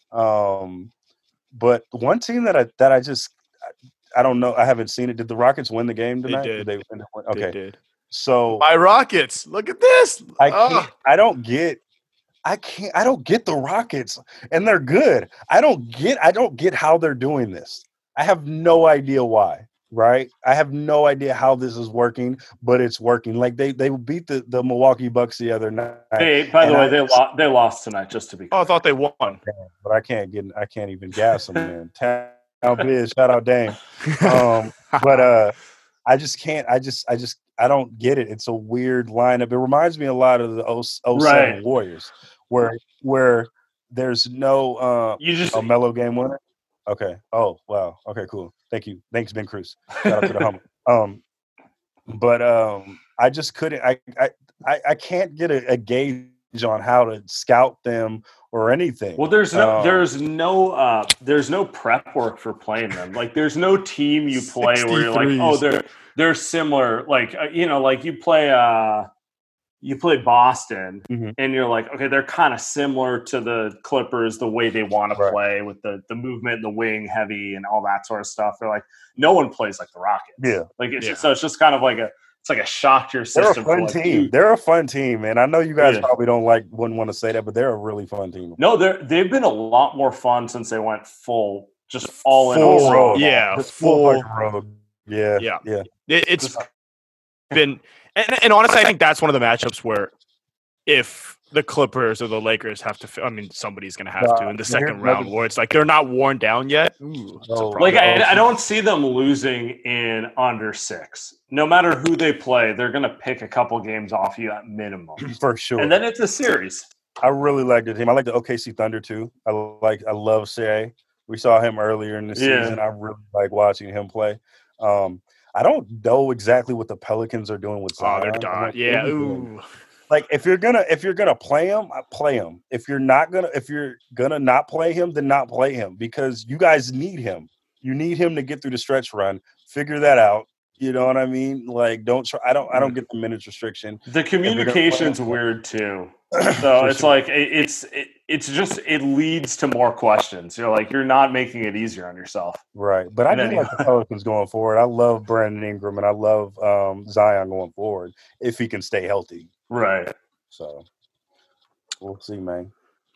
But one team that I don't know. I haven't seen it. Did the Rockets win the game tonight? They did. Okay. They did. So my Rockets. Look at this. I don't get the Rockets, and they're good. I don't get how they're doing this. I have no idea why. Right, I have no idea how this is working, but it's working. Like they beat the Milwaukee Bucks the other night. Hey, by the way, they lost tonight. Just to be clear. I thought they won, but I can't even gas them. Man, Town Biz, shout out Dame. But I just can't. I don't get it. It's a weird lineup. It reminds me a lot of the 07 Warriors, where there's no a mellow game winner. Okay. Oh wow. Okay. Cool. Thank you. Thanks, Ben Cruz. Shout out to the Hummer. But I just couldn't. I can't get a gauge on how to scout them or anything. Well, there's no prep work for playing them. Like, there's no team you play where you're like, oh, they're similar. Like, like you play Boston, and you're like, okay, they're kind of similar to the Clippers, the way they want to play with the movement, the wing heavy, and all that sort of stuff. They're like, no one plays like the Rockets. Yeah, like so it's just kind of like a shock to your system. They're a fun team. They're a fun team, man. I know you guys probably wouldn't want to say that, but they're a really fun team. No, they've been a lot more fun since they went full in road. Yeah, full road. Yeah. It's been. And honestly, I think that's one of the matchups where if the Clippers or the Lakers have to. I mean, somebody's going to have to in the second round, where it's like they're not worn down yet. I don't see them losing in under 6. No matter who they play, they're going to pick a couple games off you at minimum, for sure. And then it's a series. I really like the team. I like the OKC Thunder too. I love Shea. We saw him earlier in the season. I really like watching him play. I don't know exactly what the Pelicans are doing with Zion. They're done. Yeah. Ooh. Like if you're gonna play him, play him. If you're gonna not play him, then not play him, because you guys need him. You need him to get through the stretch run. Figure that out. You know what I mean? Like, don't try. I don't get the minutes restriction. The communication's weird too. So it's like it's just it leads to more questions. You're not making it easier on yourself. Right. But I do like the Pelicans going forward. I love Brandon Ingram and I love Zion going forward if he can stay healthy. Right. So we'll see, man.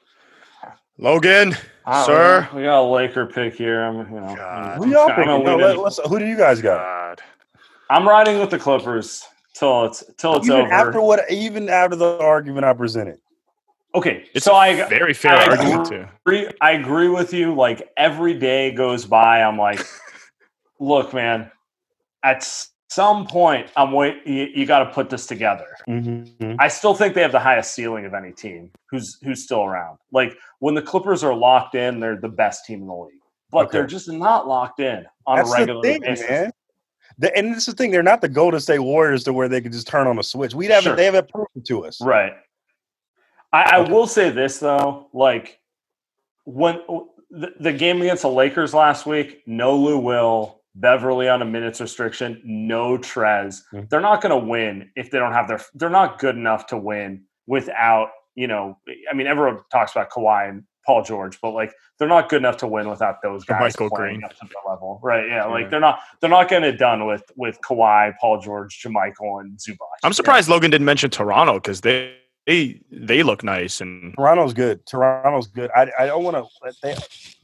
Logan, sir. We got a Laker pick here. Who do you guys got? I'm riding with the Clippers till it's over. Even after the argument I presented. Okay, it's a very fair argument too. I agree with you. Like, every day goes by, I'm like, look, man, at some point, you got to put this together. Mm-hmm. I still think they have the highest ceiling of any team who's still around. Like, when the Clippers are locked in, they're the best team in the league, but they're just not locked in on a regular basis. Man. And this is the thing; they're not the Golden State Warriors to where they can just turn on a switch. They haven't proven to us, right? I will say this though: like, when the game against the Lakers last week, no Lou Will, Beverly on a minutes restriction, no Trez. Mm-hmm. They're not going to win if they don't have they're not good enough to win without, I mean, everyone talks about Kawhi and Paul George, but like, they're not good enough to win without those guys playing up to the level. Right. Yeah. Like, they're not getting it done with Kawhi, Paul George, JaMychal, and Zubac. I'm surprised Logan didn't mention Toronto, because they look nice, and Toronto's good. I don't want to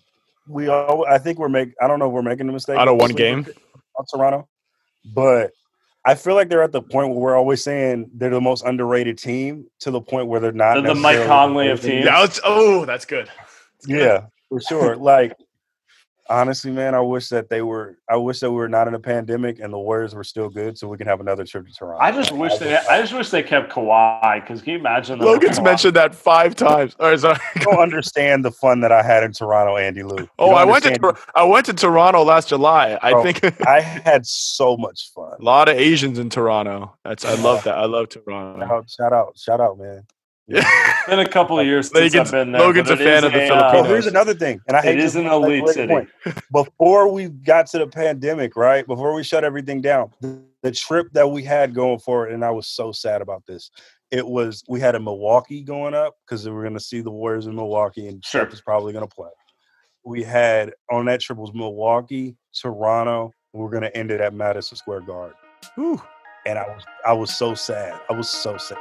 I think I don't know if we're making a mistake out of one game on Toronto, but I feel like they're at the point where we're always saying they're the most underrated team, to the point where they're not. They're the Mike Conley of teams. That's good. Yeah, for sure. Like, honestly, man, I wish that we were not in a pandemic and the Warriors were still good, so we can have another trip to Toronto. I just wish they kept Kawhi, because can you imagine? Logan's mentioned that 5 times. All right, sorry. I don't understand the fun that I had in Toronto, Andy Lou. I went to Toronto last July. I think I had so much fun. A lot of Asians in Toronto. I love that. I love Toronto. Shout out, man. Yeah. It's been a couple of years since I've been there. Logan's a fan of the Filipinos. Here's another thing, and I hate it is an elite city. Before we got to the pandemic, right? Before we shut everything down, the trip that we had going forward, and I was so sad about this. We had a Milwaukee going up, because we were going to see the Warriors in Milwaukee, and Steph is probably going to play. We had on that trip was Milwaukee, Toronto. We were going to end it at Madison Square Garden. Whew. And I was so sad. I was so sad.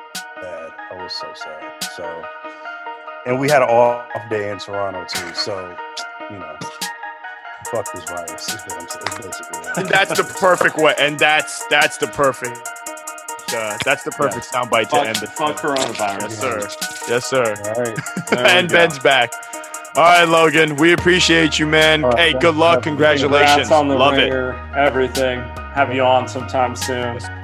So, and we had an off day in Toronto too. So, fuck this virus. Is what I'm saying. It's basically that. And that's the perfect way. And that's the perfect. That's the perfect soundbite to end the fuck coronavirus. Yes, sir. All right. And Ben's back. All right, Logan. We appreciate you, man. Hey, good luck. Congratulations. On the Love ringer, it. Everything. Have you on sometime soon.